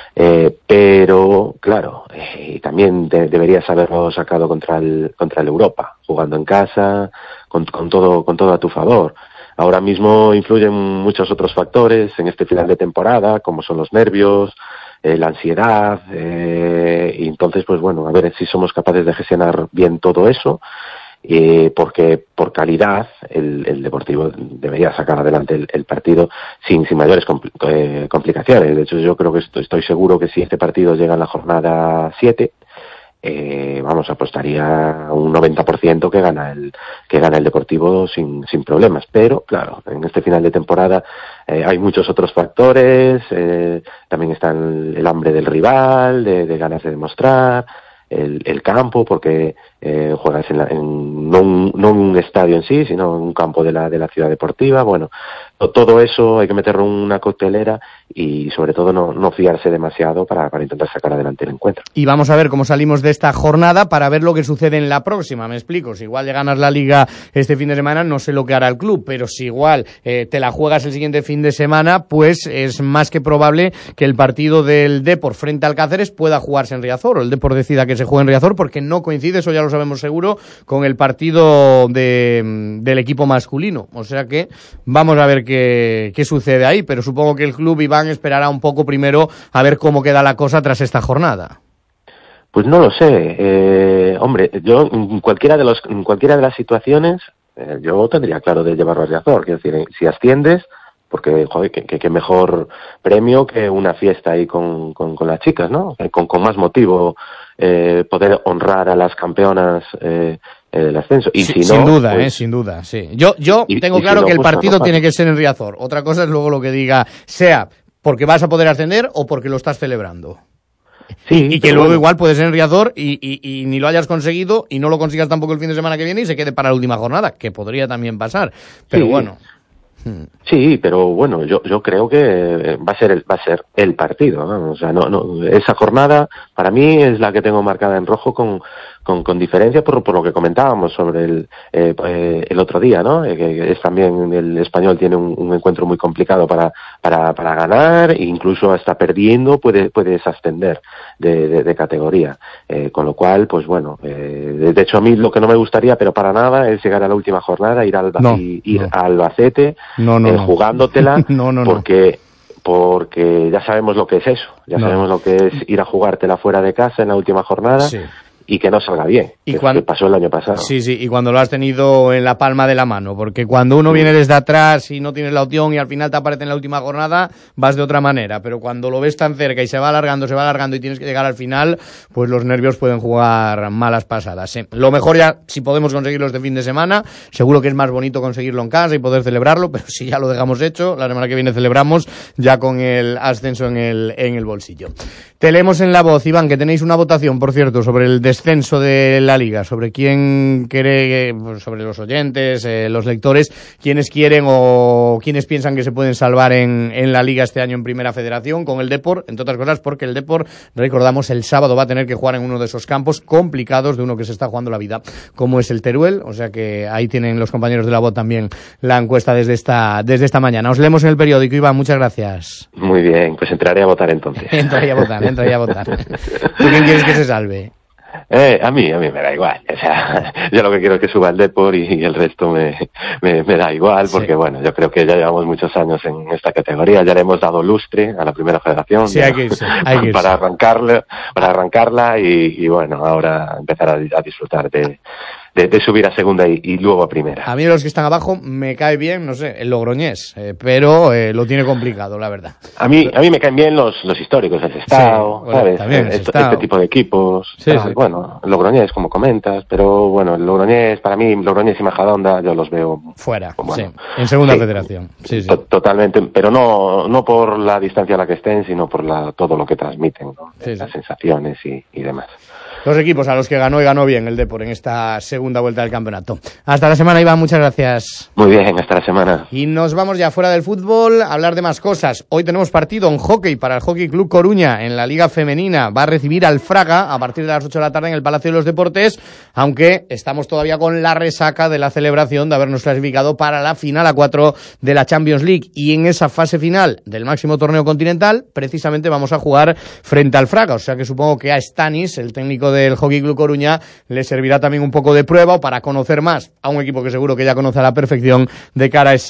Pero claro, también deberías haberlo sacado contra el Europa, jugando en casa, con todo a tu favor. Ahora mismo influyen muchos otros factores en este final de temporada, como son los nervios, la ansiedad, y entonces, pues bueno, a ver si somos capaces de gestionar bien todo eso. Porque por calidad el Deportivo debería sacar adelante el partido sin mayores complicaciones. De hecho, yo creo que estoy seguro que si este partido llega en la jornada 7, apostaría un 90% que gana el Deportivo sin problemas. Pero claro, en este final de temporada hay muchos otros factores, también está el hambre del rival, de ganas de demostrar, el campo, porque juegas no un estadio en sí, sino en un campo de la ciudad deportiva. Bueno, todo eso hay que meterlo en una coctelera y sobre todo no fiarse demasiado para intentar sacar adelante el encuentro.
Y vamos a ver cómo salimos de esta jornada para ver lo que sucede en la próxima. Me explico, si igual ya ganas la Liga este fin de semana, no sé lo que hará el club, pero si igual te la juegas el siguiente fin de semana, pues es más que probable que el partido del Depor frente al Cáceres pueda jugarse en Riazor, o el Depor decida que se juegue en Riazor, porque no coincide, eso ya lo sabemos seguro, con el partido del equipo masculino. O sea que vamos a ver qué sucede ahí, pero supongo que el club, Iván, esperará un poco primero a ver cómo queda la cosa tras esta jornada.
Pues no lo sé, hombre, yo en cualquiera de las situaciones yo tendría claro de llevarlo a Riazor. Quiero decir, si asciendes, porque, joder, qué mejor premio que una fiesta ahí con las chicas, ¿no? Con más motivo, poder honrar a las campeonas el ascenso. Y
sí,
si no,
sin duda,
pues,
sin duda, sí. Yo tengo claro
si no,
que el
pues,
partido tiene que ser en Riazor. Otra cosa es luego lo que diga, sea porque vas a poder ascender o porque lo estás celebrando.
Sí,
y que luego igual puede ser en Riazor y ni lo hayas conseguido y no lo consigas tampoco el fin de semana que viene y se quede para la última jornada, que podría también pasar. Pero bueno.
Sí, pero bueno, yo creo que va a ser el partido, ¿no? O sea, no, esa jornada para mí es la que tengo marcada en rojo con diferencia por lo que comentábamos sobre el otro día, ¿no? Que es también el Español tiene un encuentro muy complicado para ganar, e incluso hasta perdiendo puedes ascender de categoría, con lo cual, pues bueno, de hecho a mí lo que no me gustaría, pero para nada, es llegar a la última jornada, ir a Albacete, jugándotela, porque ya sabemos lo que es eso, sabemos lo que es ir a jugártela fuera de casa en la última jornada. Sí. Y que no salga bien, que pasó el año pasado.
Sí, y cuando lo has tenido en la palma de la mano, porque cuando uno viene desde atrás y no tienes la opción y al final te aparece en la última jornada, vas de otra manera, pero cuando lo ves tan cerca y se va alargando y tienes que llegar al final, pues los nervios pueden jugar malas pasadas. Lo mejor ya, si podemos conseguirlo este fin de semana, seguro que es más bonito conseguirlo en casa y poder celebrarlo, pero si ya lo dejamos hecho, la semana que viene celebramos ya con el ascenso en el bolsillo. Te leemos en La Voz, Iván, que tenéis una votación, por cierto, sobre el descenso de la Liga, sobre quién quiere, sobre los oyentes, los lectores, quiénes quieren o quiénes piensan que se pueden salvar en la Liga este año en Primera Federación con el Depor, entre otras cosas porque el Depor, recordamos, el sábado va a tener que jugar en uno de esos campos complicados de uno que se está jugando la vida, como es el Teruel, o sea que ahí tienen los compañeros de La Voz también la encuesta desde esta mañana. Os leemos en el periódico, Iván, muchas gracias.
Muy bien, pues entraré a votar entonces.
Entraría a votar. ¿Tú quién quieres que se salve?
A mí me da igual, o sea, yo lo que quiero es que suba el Depor y el resto me da igual, porque bueno, yo creo que ya llevamos muchos años en esta categoría, ya le hemos dado lustre a la Primera Federación,
sí, hay que irse.
para arrancarla y bueno, ahora empezar a disfrutar de subir a segunda y luego a primera.
A mí de los que están abajo me cae bien, no sé, el Logroñés, pero lo tiene complicado, la verdad.
A mí me caen bien los históricos, el Sestao, sí, ¿sabes? También, este tipo de equipos. Sí. Bueno, el Logroñés, como comentas, pero bueno, el Logroñés, para mí, Logroñés y Majadahonda, yo los veo
fuera, sí, en segunda federación. Sí.
Totalmente, pero no por la distancia a la que estén, sino por todo lo que transmiten, ¿no? Las sensaciones y demás.
Los equipos a los que ganó y ganó bien el Depor en esta segunda vuelta del campeonato. Hasta la semana, Iván, muchas gracias.
Muy bien, hasta la semana.
Y nos vamos ya fuera del fútbol a hablar de más cosas. Hoy tenemos partido en hockey para el Hockey Club Coruña en la Liga Femenina. Va a recibir al Fraga a partir de las 8 de la tarde en el Palacio de los Deportes, aunque estamos todavía con la resaca de la celebración de habernos clasificado para la final a 4 de la Champions League. Y en esa fase final del máximo torneo continental, precisamente vamos a jugar frente al Fraga. O sea que supongo que a Stanis, el técnico del Hockey Club Coruña, le servirá también un poco de prueba o para conocer más a un equipo que seguro que ya conoce a la perfección de cara a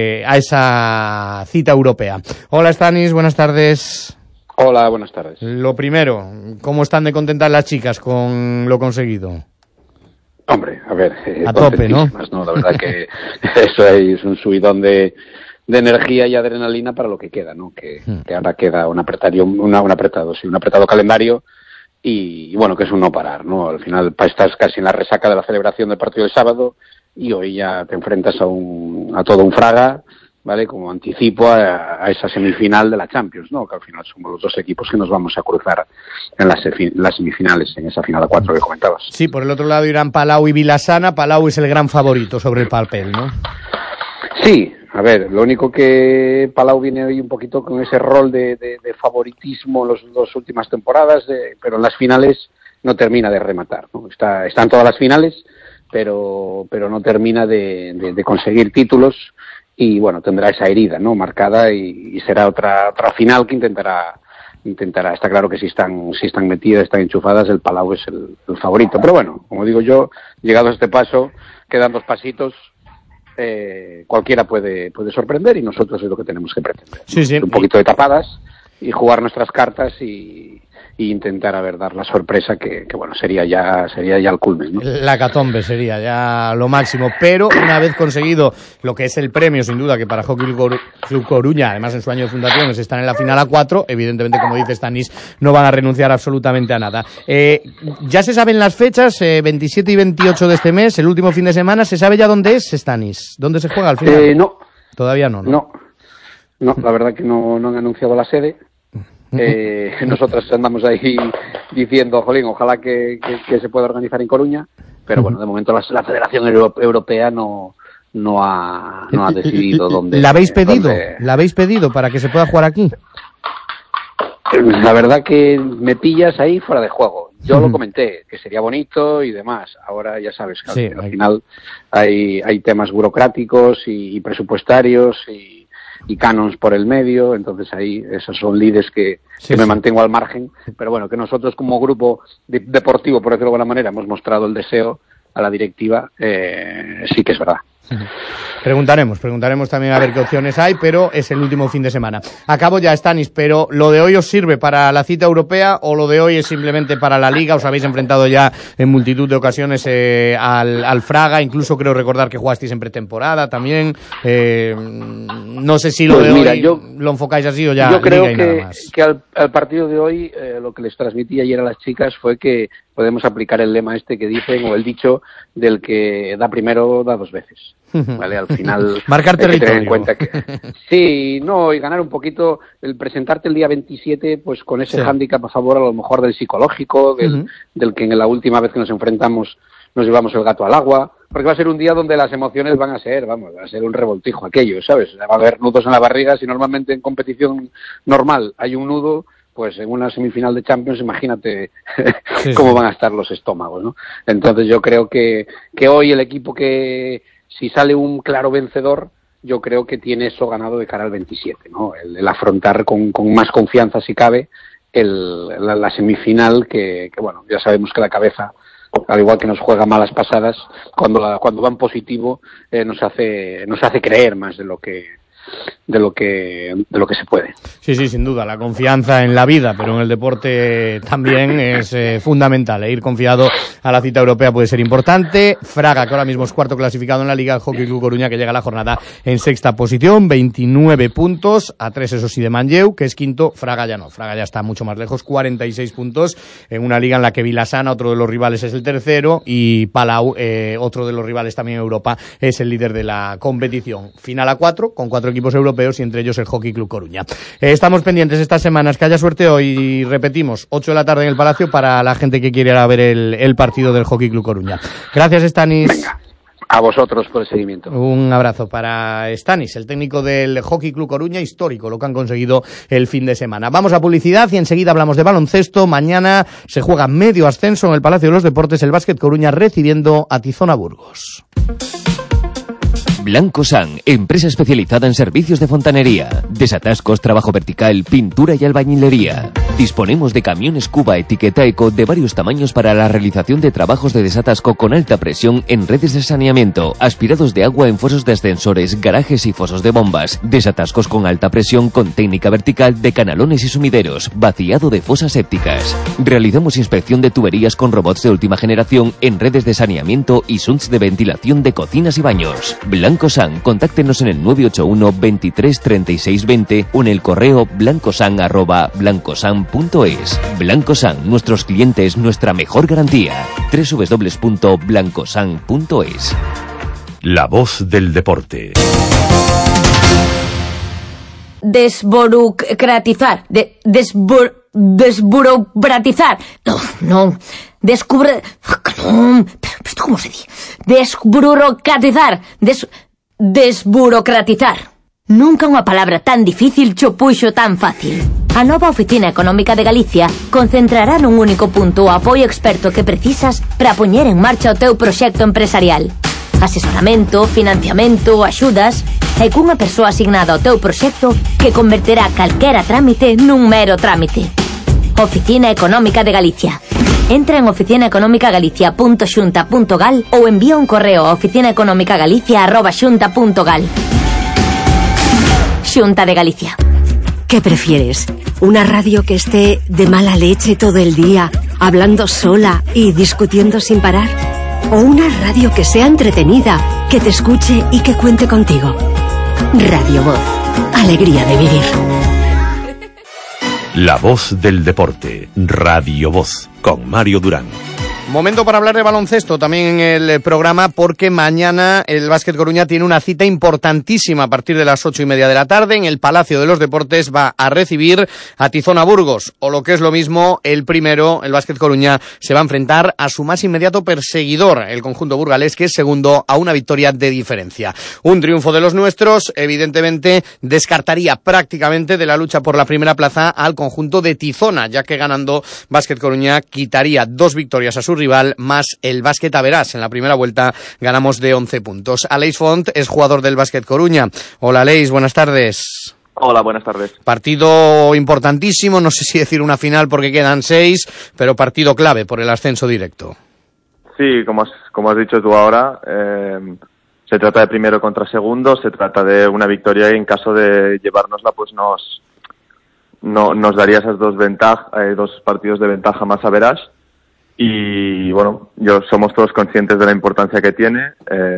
esa cita europea. Hola Stanis, buenas tardes.
Hola, buenas tardes.
Lo primero, ¿cómo están de contentas las chicas con lo conseguido?
Hombre, a ver,
a tope, ¿no?
La verdad que eso es un subidón de energía y adrenalina para lo que queda, ¿no? Que ahora queda un apretado calendario y bueno, que es un no parar, ¿no? Al final estás casi en la resaca de la celebración del partido del sábado y hoy ya te enfrentas a todo un Fraga, ¿vale? Como anticipo a esa semifinal de la Champions, ¿no? Que al final somos los dos equipos que nos vamos a cruzar en las semifinales, en esa final a 4 que comentabas.
Sí, por el otro lado irán Palau y Vilassana. Palau es el gran favorito sobre el papel, ¿no?
Sí, a ver, lo único que Palau viene hoy un poquito con ese rol de favoritismo en las dos últimas temporadas, pero en las finales no termina de rematar, ¿no? Está en todas las finales, pero no termina de conseguir títulos y bueno, tendrá esa herida, ¿no? Marcada y será otra final que intentará. Está claro que si están metidas, están enchufadas, el Palau es el favorito. Pero bueno, como digo yo, llegado a este paso, quedan 2 pasitos. Cualquiera puede sorprender y nosotros es lo que tenemos que pretender.
Sí.
Un poquito de tapadas, jugar nuestras cartas y intentar dar la sorpresa que bueno, sería ya el culmen, ¿no?
La catombe sería ya lo máximo, pero una vez conseguido lo que es el premio, sin duda, que para Hockey Club Coruña, además en su año de fundación, es estar en la final A4, evidentemente, como dice Stanis, no van a renunciar absolutamente a nada. Ya se saben las fechas, 27 y 28 de este mes, el último fin de semana. ¿Se sabe ya dónde es, Stanis? ¿Dónde se juega al final?
No.
Todavía no.
No, la verdad que no han anunciado la sede. Nosotros andamos ahí diciendo, jolín, ojalá que se pueda organizar en Coruña, pero bueno, de momento la Federación Europea no ha decidido dónde.
¿La habéis pedido? ¿La habéis pedido para que se pueda jugar aquí?
La verdad que me pillas ahí fuera de juego. Yo lo comenté, que sería bonito y demás. Ahora ya sabes que
sí,
al final hay temas burocráticos y presupuestarios y canons por el medio, entonces ahí esos son lides que me mantengo al margen, pero bueno, que nosotros como grupo deportivo, por decirlo de alguna manera, hemos mostrado el deseo a la directiva, sí que es verdad.
Preguntaremos también a ver qué opciones hay, pero es el último fin de semana. Acabo ya, Stanis, pero ¿lo de hoy os sirve para la cita europea o lo de hoy es simplemente para la Liga? Os habéis enfrentado ya en multitud de ocasiones al Fraga, incluso creo recordar que jugasteis en pretemporada también. No sé si lo de hoy lo enfocáis así o ya.
Yo creo
Liga y nada más.
que al partido de hoy lo que les transmití ayer a las chicas fue que podemos aplicar el lema este que dicen, o el dicho del que da primero, da dos veces. ¿Vale? Al final
marcar territorio.
Tener en cuenta que sí, no, y ganar un poquito, el presentarte el día 27 pues con ese hándicap a favor a lo mejor del psicológico, del que en la última vez que nos enfrentamos nos llevamos el gato al agua, porque va a ser un día donde las emociones va a ser un revoltijo aquello, ¿sabes? Va a haber nudos en la barriga. Si normalmente en competición normal hay un nudo, pues en una semifinal de Champions, imagínate cómo van a estar los estómagos, ¿no? Entonces yo creo que hoy el equipo que, si sale un claro vencedor, yo creo que tiene eso ganado de cara al 27, ¿no? El afrontar con más confianza, si cabe, la semifinal que bueno, ya sabemos que la cabeza, al igual que nos juega malas pasadas, cuando va en positivo, nos hace creer más de lo que se puede.
Sí, sin duda, la confianza en la vida, pero en el deporte también es fundamental. Ir confiado a la cita europea puede ser importante. Fraga, que ahora mismo es cuarto clasificado en la Liga, el Hockey Club Coruña, que llega a la jornada en sexta posición, 29 puntos, a 3 eso sí de Manlleu, que es quinto. Fraga ya no, Fraga ya está mucho más lejos, 46 puntos, en una liga en la que Vilasana, otro de los rivales, es el tercero, y Palau, otro de los rivales también en Europa, es el líder de la competición. Final a 4, con 4 equipos europeos y entre ellos el Hockey Club Coruña. Estamos pendientes estas semanas, que haya suerte hoy, y repetimos, 8 de la tarde en el Palacio para la gente que quiera ir a ver el partido del Hockey Club Coruña. Gracias, Stanis.
Venga, a vosotros por el seguimiento.
Un abrazo para Stanis, el técnico del Hockey Club Coruña, histórico lo que han conseguido el fin de semana. Vamos a publicidad y enseguida hablamos de baloncesto. Mañana se juega medio ascenso en el Palacio de los Deportes, el Básquet Coruña recibiendo a Tizona Burgos.
Blancosan, empresa especializada en servicios de fontanería, desatascos, trabajo vertical, pintura y albañilería. Disponemos de camiones Cuba etiqueta eco de varios tamaños para la realización de trabajos de desatasco con alta presión en redes de saneamiento, aspirados de agua en fosos de ascensores, garajes y fosos de bombas, desatascos con alta presión con técnica vertical de canalones y sumideros, vaciado de fosas sépticas. Realizamos inspección de tuberías con robots de última generación en redes de saneamiento y shunts de ventilación de cocinas y baños. Blancosan, contáctenos en el 981 23 36 20 o en el correo blancosan@blancosan.es. Blancosan, nuestros clientes, nuestra mejor garantía. www.blancosan.es.
La voz del deporte.
Desburocratizar. Desburocratizar. No. Descubre... ¿Esto cómo se dice? Desburocratizar. Desburocratizar. Nunca unha palabra tan difícil cho puxo tan fácil. A nova Oficina Económica de Galicia concentrará nun único punto o apoio experto que precisas para poñer en marcha o teu proxecto empresarial. Asesoramento, financiamento, axudas e cunha persoa asignada ao teu proxecto que converterá calquera trámite nun mero trámite. Oficina Económica de Galicia. Entra en oficinaeconomicagalicia.xunta.gal ou envía un correo a oficinaeconomicagalicia@xunta.gal. Xunta de Galicia.
¿Qué prefieres? Una radio que esté de mala leche todo el día, hablando sola y discutiendo sin parar. O una radio que sea entretenida, que te escuche y que cuente contigo. Radio Voz. Alegría de vivir.
La voz del deporte. Radio Voz. Con Mario Durán.
Momento para hablar de baloncesto también en el programa, porque mañana el Básquet Coruña tiene una cita importantísima a partir de las 8:30 de la tarde. En el Palacio de los Deportes va a recibir a Tizona Burgos, o lo que es lo mismo, el Básquet Coruña se va a enfrentar a su más inmediato perseguidor, el conjunto burgalés, que es segundo a una victoria de diferencia. Un triunfo de los nuestros, evidentemente, descartaría prácticamente de la lucha por la primera plaza al conjunto de Tizona, ya que ganando Básquet Coruña quitaría 2 victorias a su rival, más el Básquet Averás. En la primera vuelta ganamos de 11 puntos. Aleix Font es jugador del Básquet Coruña. Hola Aleix, buenas tardes.
Hola, buenas tardes.
Partido importantísimo, no sé si decir una final porque quedan 6, pero partido clave por el ascenso directo.
Sí, como has dicho tú ahora, se trata de primero contra segundo, se trata de una victoria y en caso de llevárnosla, pues nos daría esas 2 partidos de ventaja más Averás. Y bueno, somos todos conscientes de la importancia que tiene,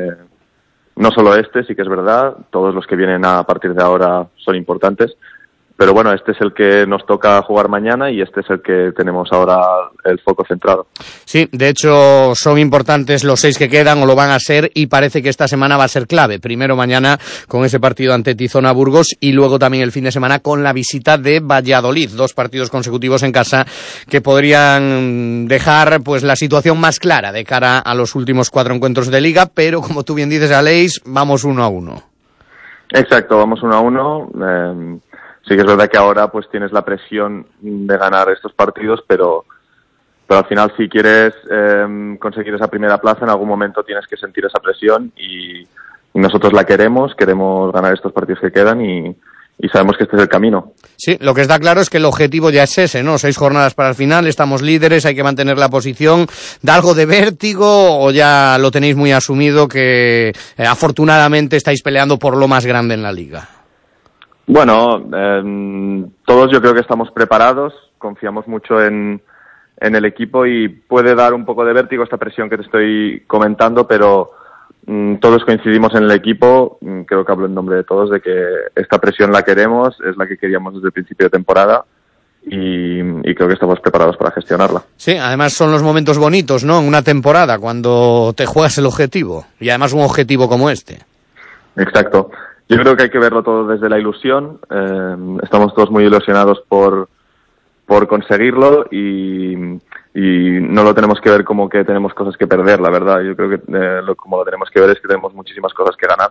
no solo sí que es verdad, todos los que vienen a partir de ahora son importantes, pero bueno, este es el que nos toca jugar mañana y este es el que tenemos ahora el foco centrado.
Sí, de hecho son importantes los 6 que quedan, o lo van a ser, y parece que esta semana va a ser clave. Primero mañana con ese partido ante Tizona Burgos y luego también el fin de semana con la visita de Valladolid. 2 partidos consecutivos en casa que podrían dejar pues la situación más clara de cara a los últimos 4 encuentros de Liga, pero como tú bien dices, Aleix, vamos 1-1.
Exacto, vamos 1-1. Sí que es verdad que ahora pues tienes la presión de ganar estos partidos, pero al final si quieres conseguir esa primera plaza, en algún momento tienes que sentir esa presión y nosotros la queremos ganar estos partidos que quedan y sabemos que este es el camino.
Sí, lo que está claro es que el objetivo ya es ese, ¿no? 6 jornadas para el final, estamos líderes, hay que mantener la posición. ¿Da algo de vértigo o ya lo tenéis muy asumido que afortunadamente estáis peleando por lo más grande en la Liga?
Bueno, todos yo creo que estamos preparados, confiamos mucho en el equipo y puede dar un poco de vértigo esta presión que te estoy comentando, pero todos coincidimos en el equipo, creo que hablo en nombre de todos, de que esta presión la queremos, es la que queríamos desde el principio de temporada y creo que estamos preparados para gestionarla.
Sí, además son los momentos bonitos, ¿no? En una temporada, cuando te juegas el objetivo, y además un objetivo como este.
Exacto. Yo creo que hay que verlo todo desde la ilusión. Estamos todos muy ilusionados por conseguirlo y no lo tenemos que ver como que tenemos cosas que perder, la verdad. Yo creo que como lo tenemos que ver es que tenemos muchísimas cosas que ganar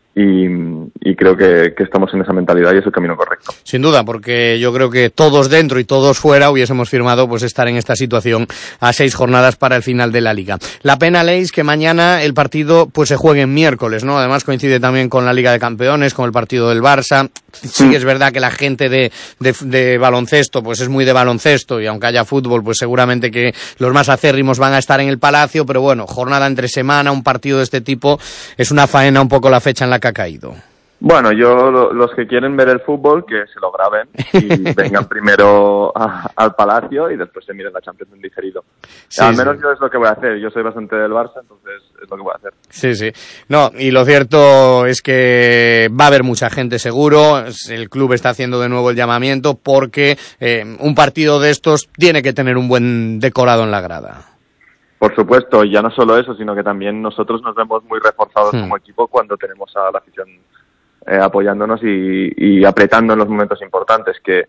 y creo que estamos en esa mentalidad y es el camino correcto.
Sin duda, porque yo creo que todos dentro y todos fuera hubiésemos firmado pues estar en esta situación a 6 jornadas para el final de la Liga. La pena, Aleix, que mañana el partido pues se juegue en miércoles, ¿no? Además coincide también con la Liga de Campeones, con el partido del Barça. Sí que es verdad que la gente de baloncesto pues es muy de baloncesto y aunque haya fútbol pues seguramente que los más acérrimos van a estar en el Palacio, pero bueno, jornada entre semana, un partido de este tipo es una faena un poco la fecha en la que ha caído.
Bueno, los que quieren ver el fútbol, que se lo graben y vengan primero al Palacio y después se miren la Champions en diferido. Sí, al menos yo es lo que voy a hacer. Yo soy bastante del Barça, entonces es lo que voy a hacer.
Sí, sí. No, y lo cierto es que va a haber mucha gente seguro. El club está haciendo de nuevo el llamamiento porque un partido de estos tiene que tener un buen decorado en la grada.
Por supuesto, y ya no solo eso, sino que también nosotros nos vemos muy reforzados como equipo cuando tenemos a la afición apoyándonos y apretando en los momentos importantes, que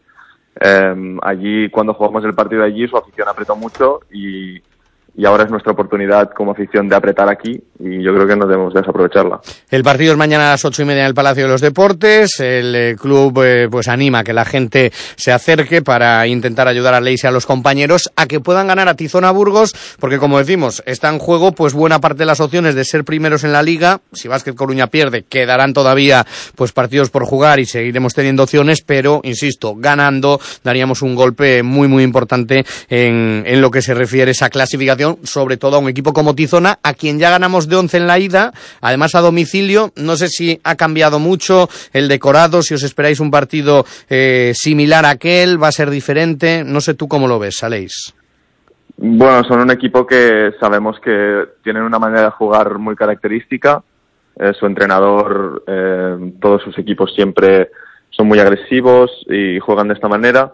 allí cuando jugamos el partido allí su afición apretó mucho y ahora es nuestra oportunidad como afición de apretar aquí y yo creo que no debemos desaprovecharla.
El partido es mañana a las 8:30 en el Palacio de los Deportes. El club pues anima a que la gente se acerque para intentar ayudar a Aleix y a los compañeros a que puedan ganar a Tizona Burgos, porque como decimos, está en juego pues buena parte de las opciones de ser primeros en la Liga. Si Básquet Coruña pierde, quedarán todavía pues partidos por jugar y seguiremos teniendo opciones, pero insisto, ganando daríamos un golpe muy muy importante en lo que se refiere a esa clasificación comparación sobre todo a un equipo como Tizona, a quien ya ganamos de 11 en la ida, además a domicilio. No sé si ha cambiado mucho el decorado, si os esperáis un partido similar a aquel, va a ser diferente. No sé tú cómo lo ves, Aleix.
Bueno, son un equipo que sabemos que tienen una manera de jugar muy característica. Su entrenador, todos sus equipos siempre son muy agresivos y juegan de esta manera.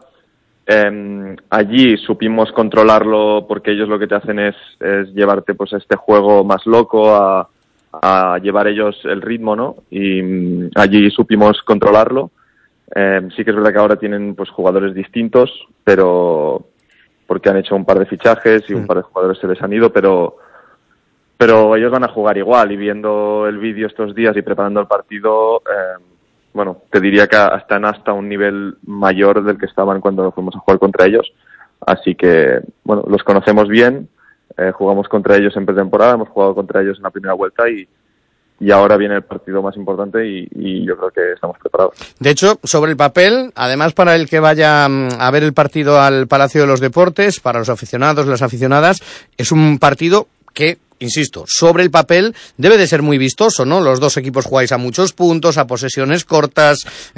Allí supimos controlarlo porque ellos lo que te hacen es llevarte pues a este juego más loco, a llevar ellos el ritmo, ¿no? Y allí supimos controlarlo. Sí que es verdad que ahora tienen pues jugadores distintos, pero porque han hecho un par de fichajes y un par de jugadores se les han ido, pero ellos van a jugar igual. Y viendo el vídeo estos días y preparando el partido, bueno, te diría que están hasta un nivel mayor del que estaban cuando fuimos a jugar contra ellos. Así que, bueno, los conocemos bien, jugamos contra ellos en pretemporada, hemos jugado contra ellos en la primera vuelta y ahora viene el partido más importante y yo creo que estamos preparados. De hecho, sobre el papel, además para el que vaya a ver el partido al Palacio de los Deportes, para los aficionados, las aficionadas, es un partido que, insisto, sobre el papel debe de ser muy vistoso, ¿no? Los dos equipos jugáis a muchos puntos, a posesiones cortas,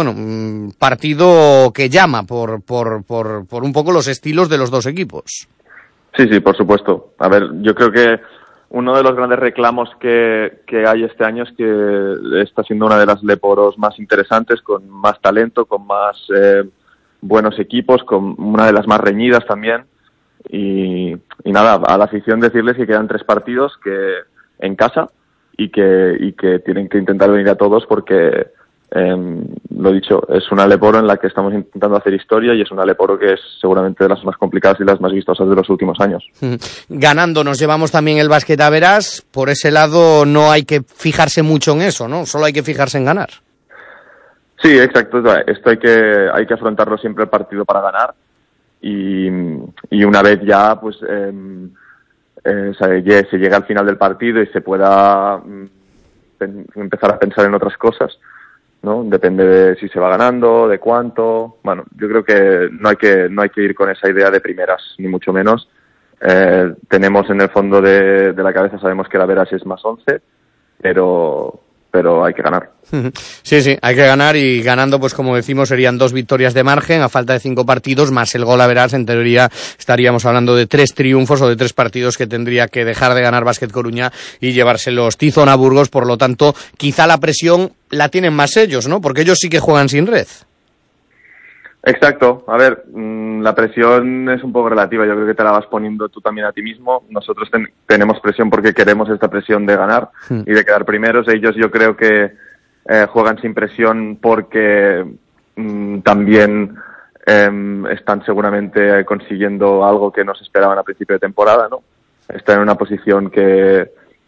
partido que llama por un poco los estilos de los dos equipos. Sí, por supuesto. A ver, yo creo que uno de los grandes reclamos que hay este año es que está siendo una de las Leporos más interesantes, con más talento, con más buenos equipos, con una de las más reñidas también. Y nada, a la afición decirles que quedan 3 partidos que en casa y que tienen que intentar venir a todos porque, lo dicho, es una Leporo en la que estamos intentando hacer historia y es una Leporo que es seguramente de las más complicadas y las más vistosas de los últimos años. Ganando nos llevamos también el básquet a Verás. Por ese lado no hay que fijarse mucho en eso, ¿no? Solo hay que fijarse en ganar. Sí, exacto. Esto hay que afrontarlo siempre el partido para ganar. Y una vez ya pues se llega al final del partido y se pueda empezar a pensar en otras cosas, ¿no? Depende de si se va ganando, de cuánto. Bueno, yo creo que no hay que ir con esa idea de primeras, ni mucho menos. Tenemos en el fondo de la cabeza, sabemos que la Verás es más 11, pero hay que ganar. Sí, hay que ganar y ganando, pues como decimos, serían 2 victorias de margen a falta de 5 partidos, más el gol a Verás. En teoría estaríamos hablando de 3 triunfos o de 3 partidos que tendría que dejar de ganar Básquet Coruña y llevárselos Tizona Burgos. Por lo tanto, quizá la presión la tienen más ellos, ¿no? Porque ellos sí que juegan sin red. Exacto. A ver, la presión es un poco relativa. Yo creo que te la vas poniendo tú también a ti mismo. Nosotros tenemos presión porque queremos esta presión de ganar y de quedar primeros. Ellos yo creo que juegan sin presión porque también están seguramente consiguiendo algo que no se esperaban a principio de temporada, ¿no? Están en una posición que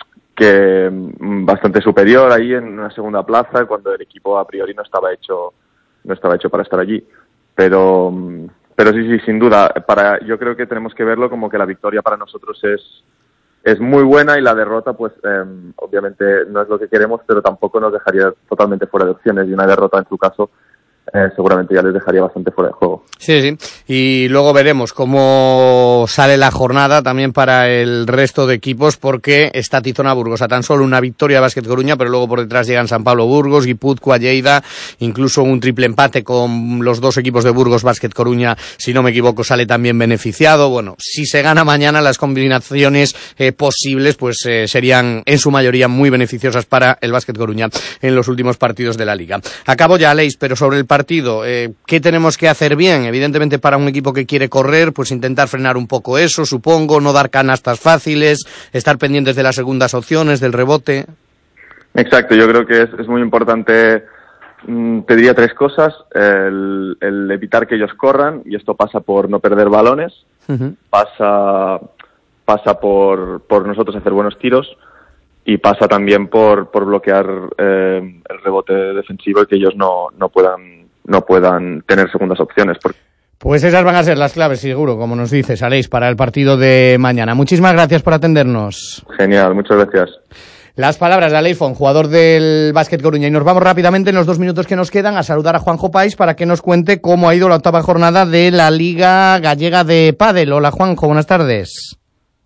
bastante superior ahí en una segunda plaza, cuando el equipo a priori no estaba hecho para estar allí. Pero sí, sin duda, yo creo que tenemos que verlo como que la victoria para nosotros es muy buena y la derrota, pues obviamente no es lo que queremos, pero tampoco nos dejaría totalmente fuera de opciones, y una derrota en su caso seguramente ya les dejaría bastante fuera de juego. Sí, y luego veremos cómo sale la jornada también para el resto de equipos, porque está Tizona Burgos a tan solo una victoria de Básquet Coruña, pero luego por detrás llegan San Pablo Burgos, Guipúzcoa, Lleida, incluso un triple empate con los 2 equipos de Burgos. Básquet Coruña, si no me equivoco, sale también beneficiado. Bueno, si se gana mañana, las combinaciones posibles pues serían en su mayoría muy beneficiosas para el Básquet Coruña en los últimos partidos de la Liga. Acabo ya, Aleix, pero sobre el partido, ¿qué tenemos que hacer bien? Evidentemente, para un equipo que quiere correr, pues intentar frenar un poco eso, supongo, no dar canastas fáciles, estar pendientes de las segundas opciones, del rebote. Exacto, yo creo que es muy importante, te diría 3 cosas: el evitar que ellos corran, y esto pasa por no perder balones, pasa por nosotros hacer buenos tiros, y pasa también por bloquear el rebote defensivo y que ellos no puedan tener segundas opciones. Pues esas van a ser las claves, seguro, como nos dices, Aleix, para el partido de mañana. Muchísimas gracias por atendernos. Genial, muchas gracias. Las palabras de Aleix Font, jugador del Básquet Coruña. Y nos vamos rápidamente, en los 2 minutos que nos quedan, a saludar a Juanjo Pais para que nos cuente cómo ha ido la 8ª jornada de la Liga Gallega de Pádel. Hola, Juanjo, buenas tardes.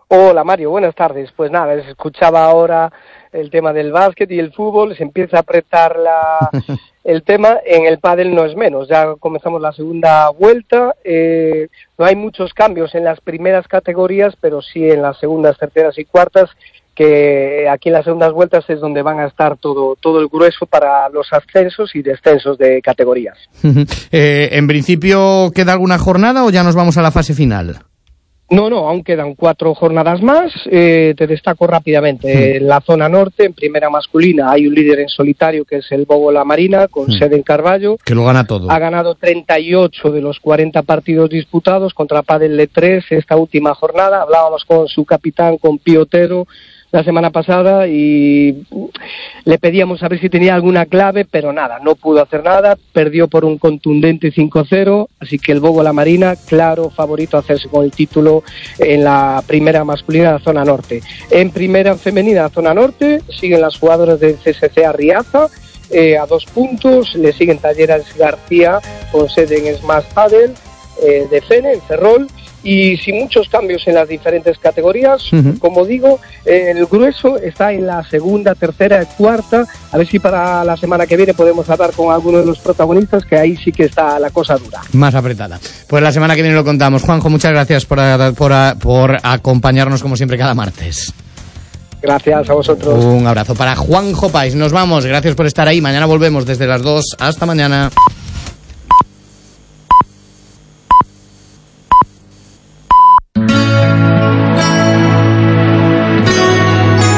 Hola Mario, buenas tardes. Pues nada, escuchaba ahora el tema del básquet y el fútbol, se empieza a apretar el tema. En el pádel no es menos, ya comenzamos la segunda vuelta, no hay muchos cambios en las primeras categorías, pero sí en las segundas, terceras y cuartas, que aquí en las segundas vueltas es donde van a estar todo el grueso para los ascensos y descensos de categorías.
¿En principio queda alguna jornada o ya nos vamos a la fase final?
No, aún quedan 4 jornadas más. Te destaco rápidamente. En la zona norte, en primera masculina, hay un líder en solitario que es el Bogo La Marina, con sede en Carballo.
Que lo gana todo.
Ha ganado 38 de los 40 partidos disputados contra Padel de 3 esta última jornada. Hablábamos con su capitán, con Pío Otero, la semana pasada y le pedíamos a ver si tenía alguna clave, pero nada, no pudo hacer nada, perdió por un contundente 5-0, así que el Bogo La Marina, claro favorito a hacerse con el título en la primera masculina de la zona norte. En primera femenina de la zona norte siguen las jugadoras del CSC Arriaza, a 2 puntos, le siguen Talleres García con sede en Smash Padel de Fene, en Ferrol, y sin muchos cambios en las diferentes categorías. Como digo, el grueso está en la segunda, tercera y cuarta. A ver si para la semana que viene podemos hablar con alguno de los protagonistas, que ahí sí que está la cosa dura.
Más apretada. Pues la semana que viene lo contamos. Juanjo, muchas gracias por acompañarnos como siempre cada martes.
Gracias a vosotros.
Un abrazo para Juanjo Pais. Nos vamos. Gracias por estar ahí. Mañana volvemos desde las 2. Hasta mañana.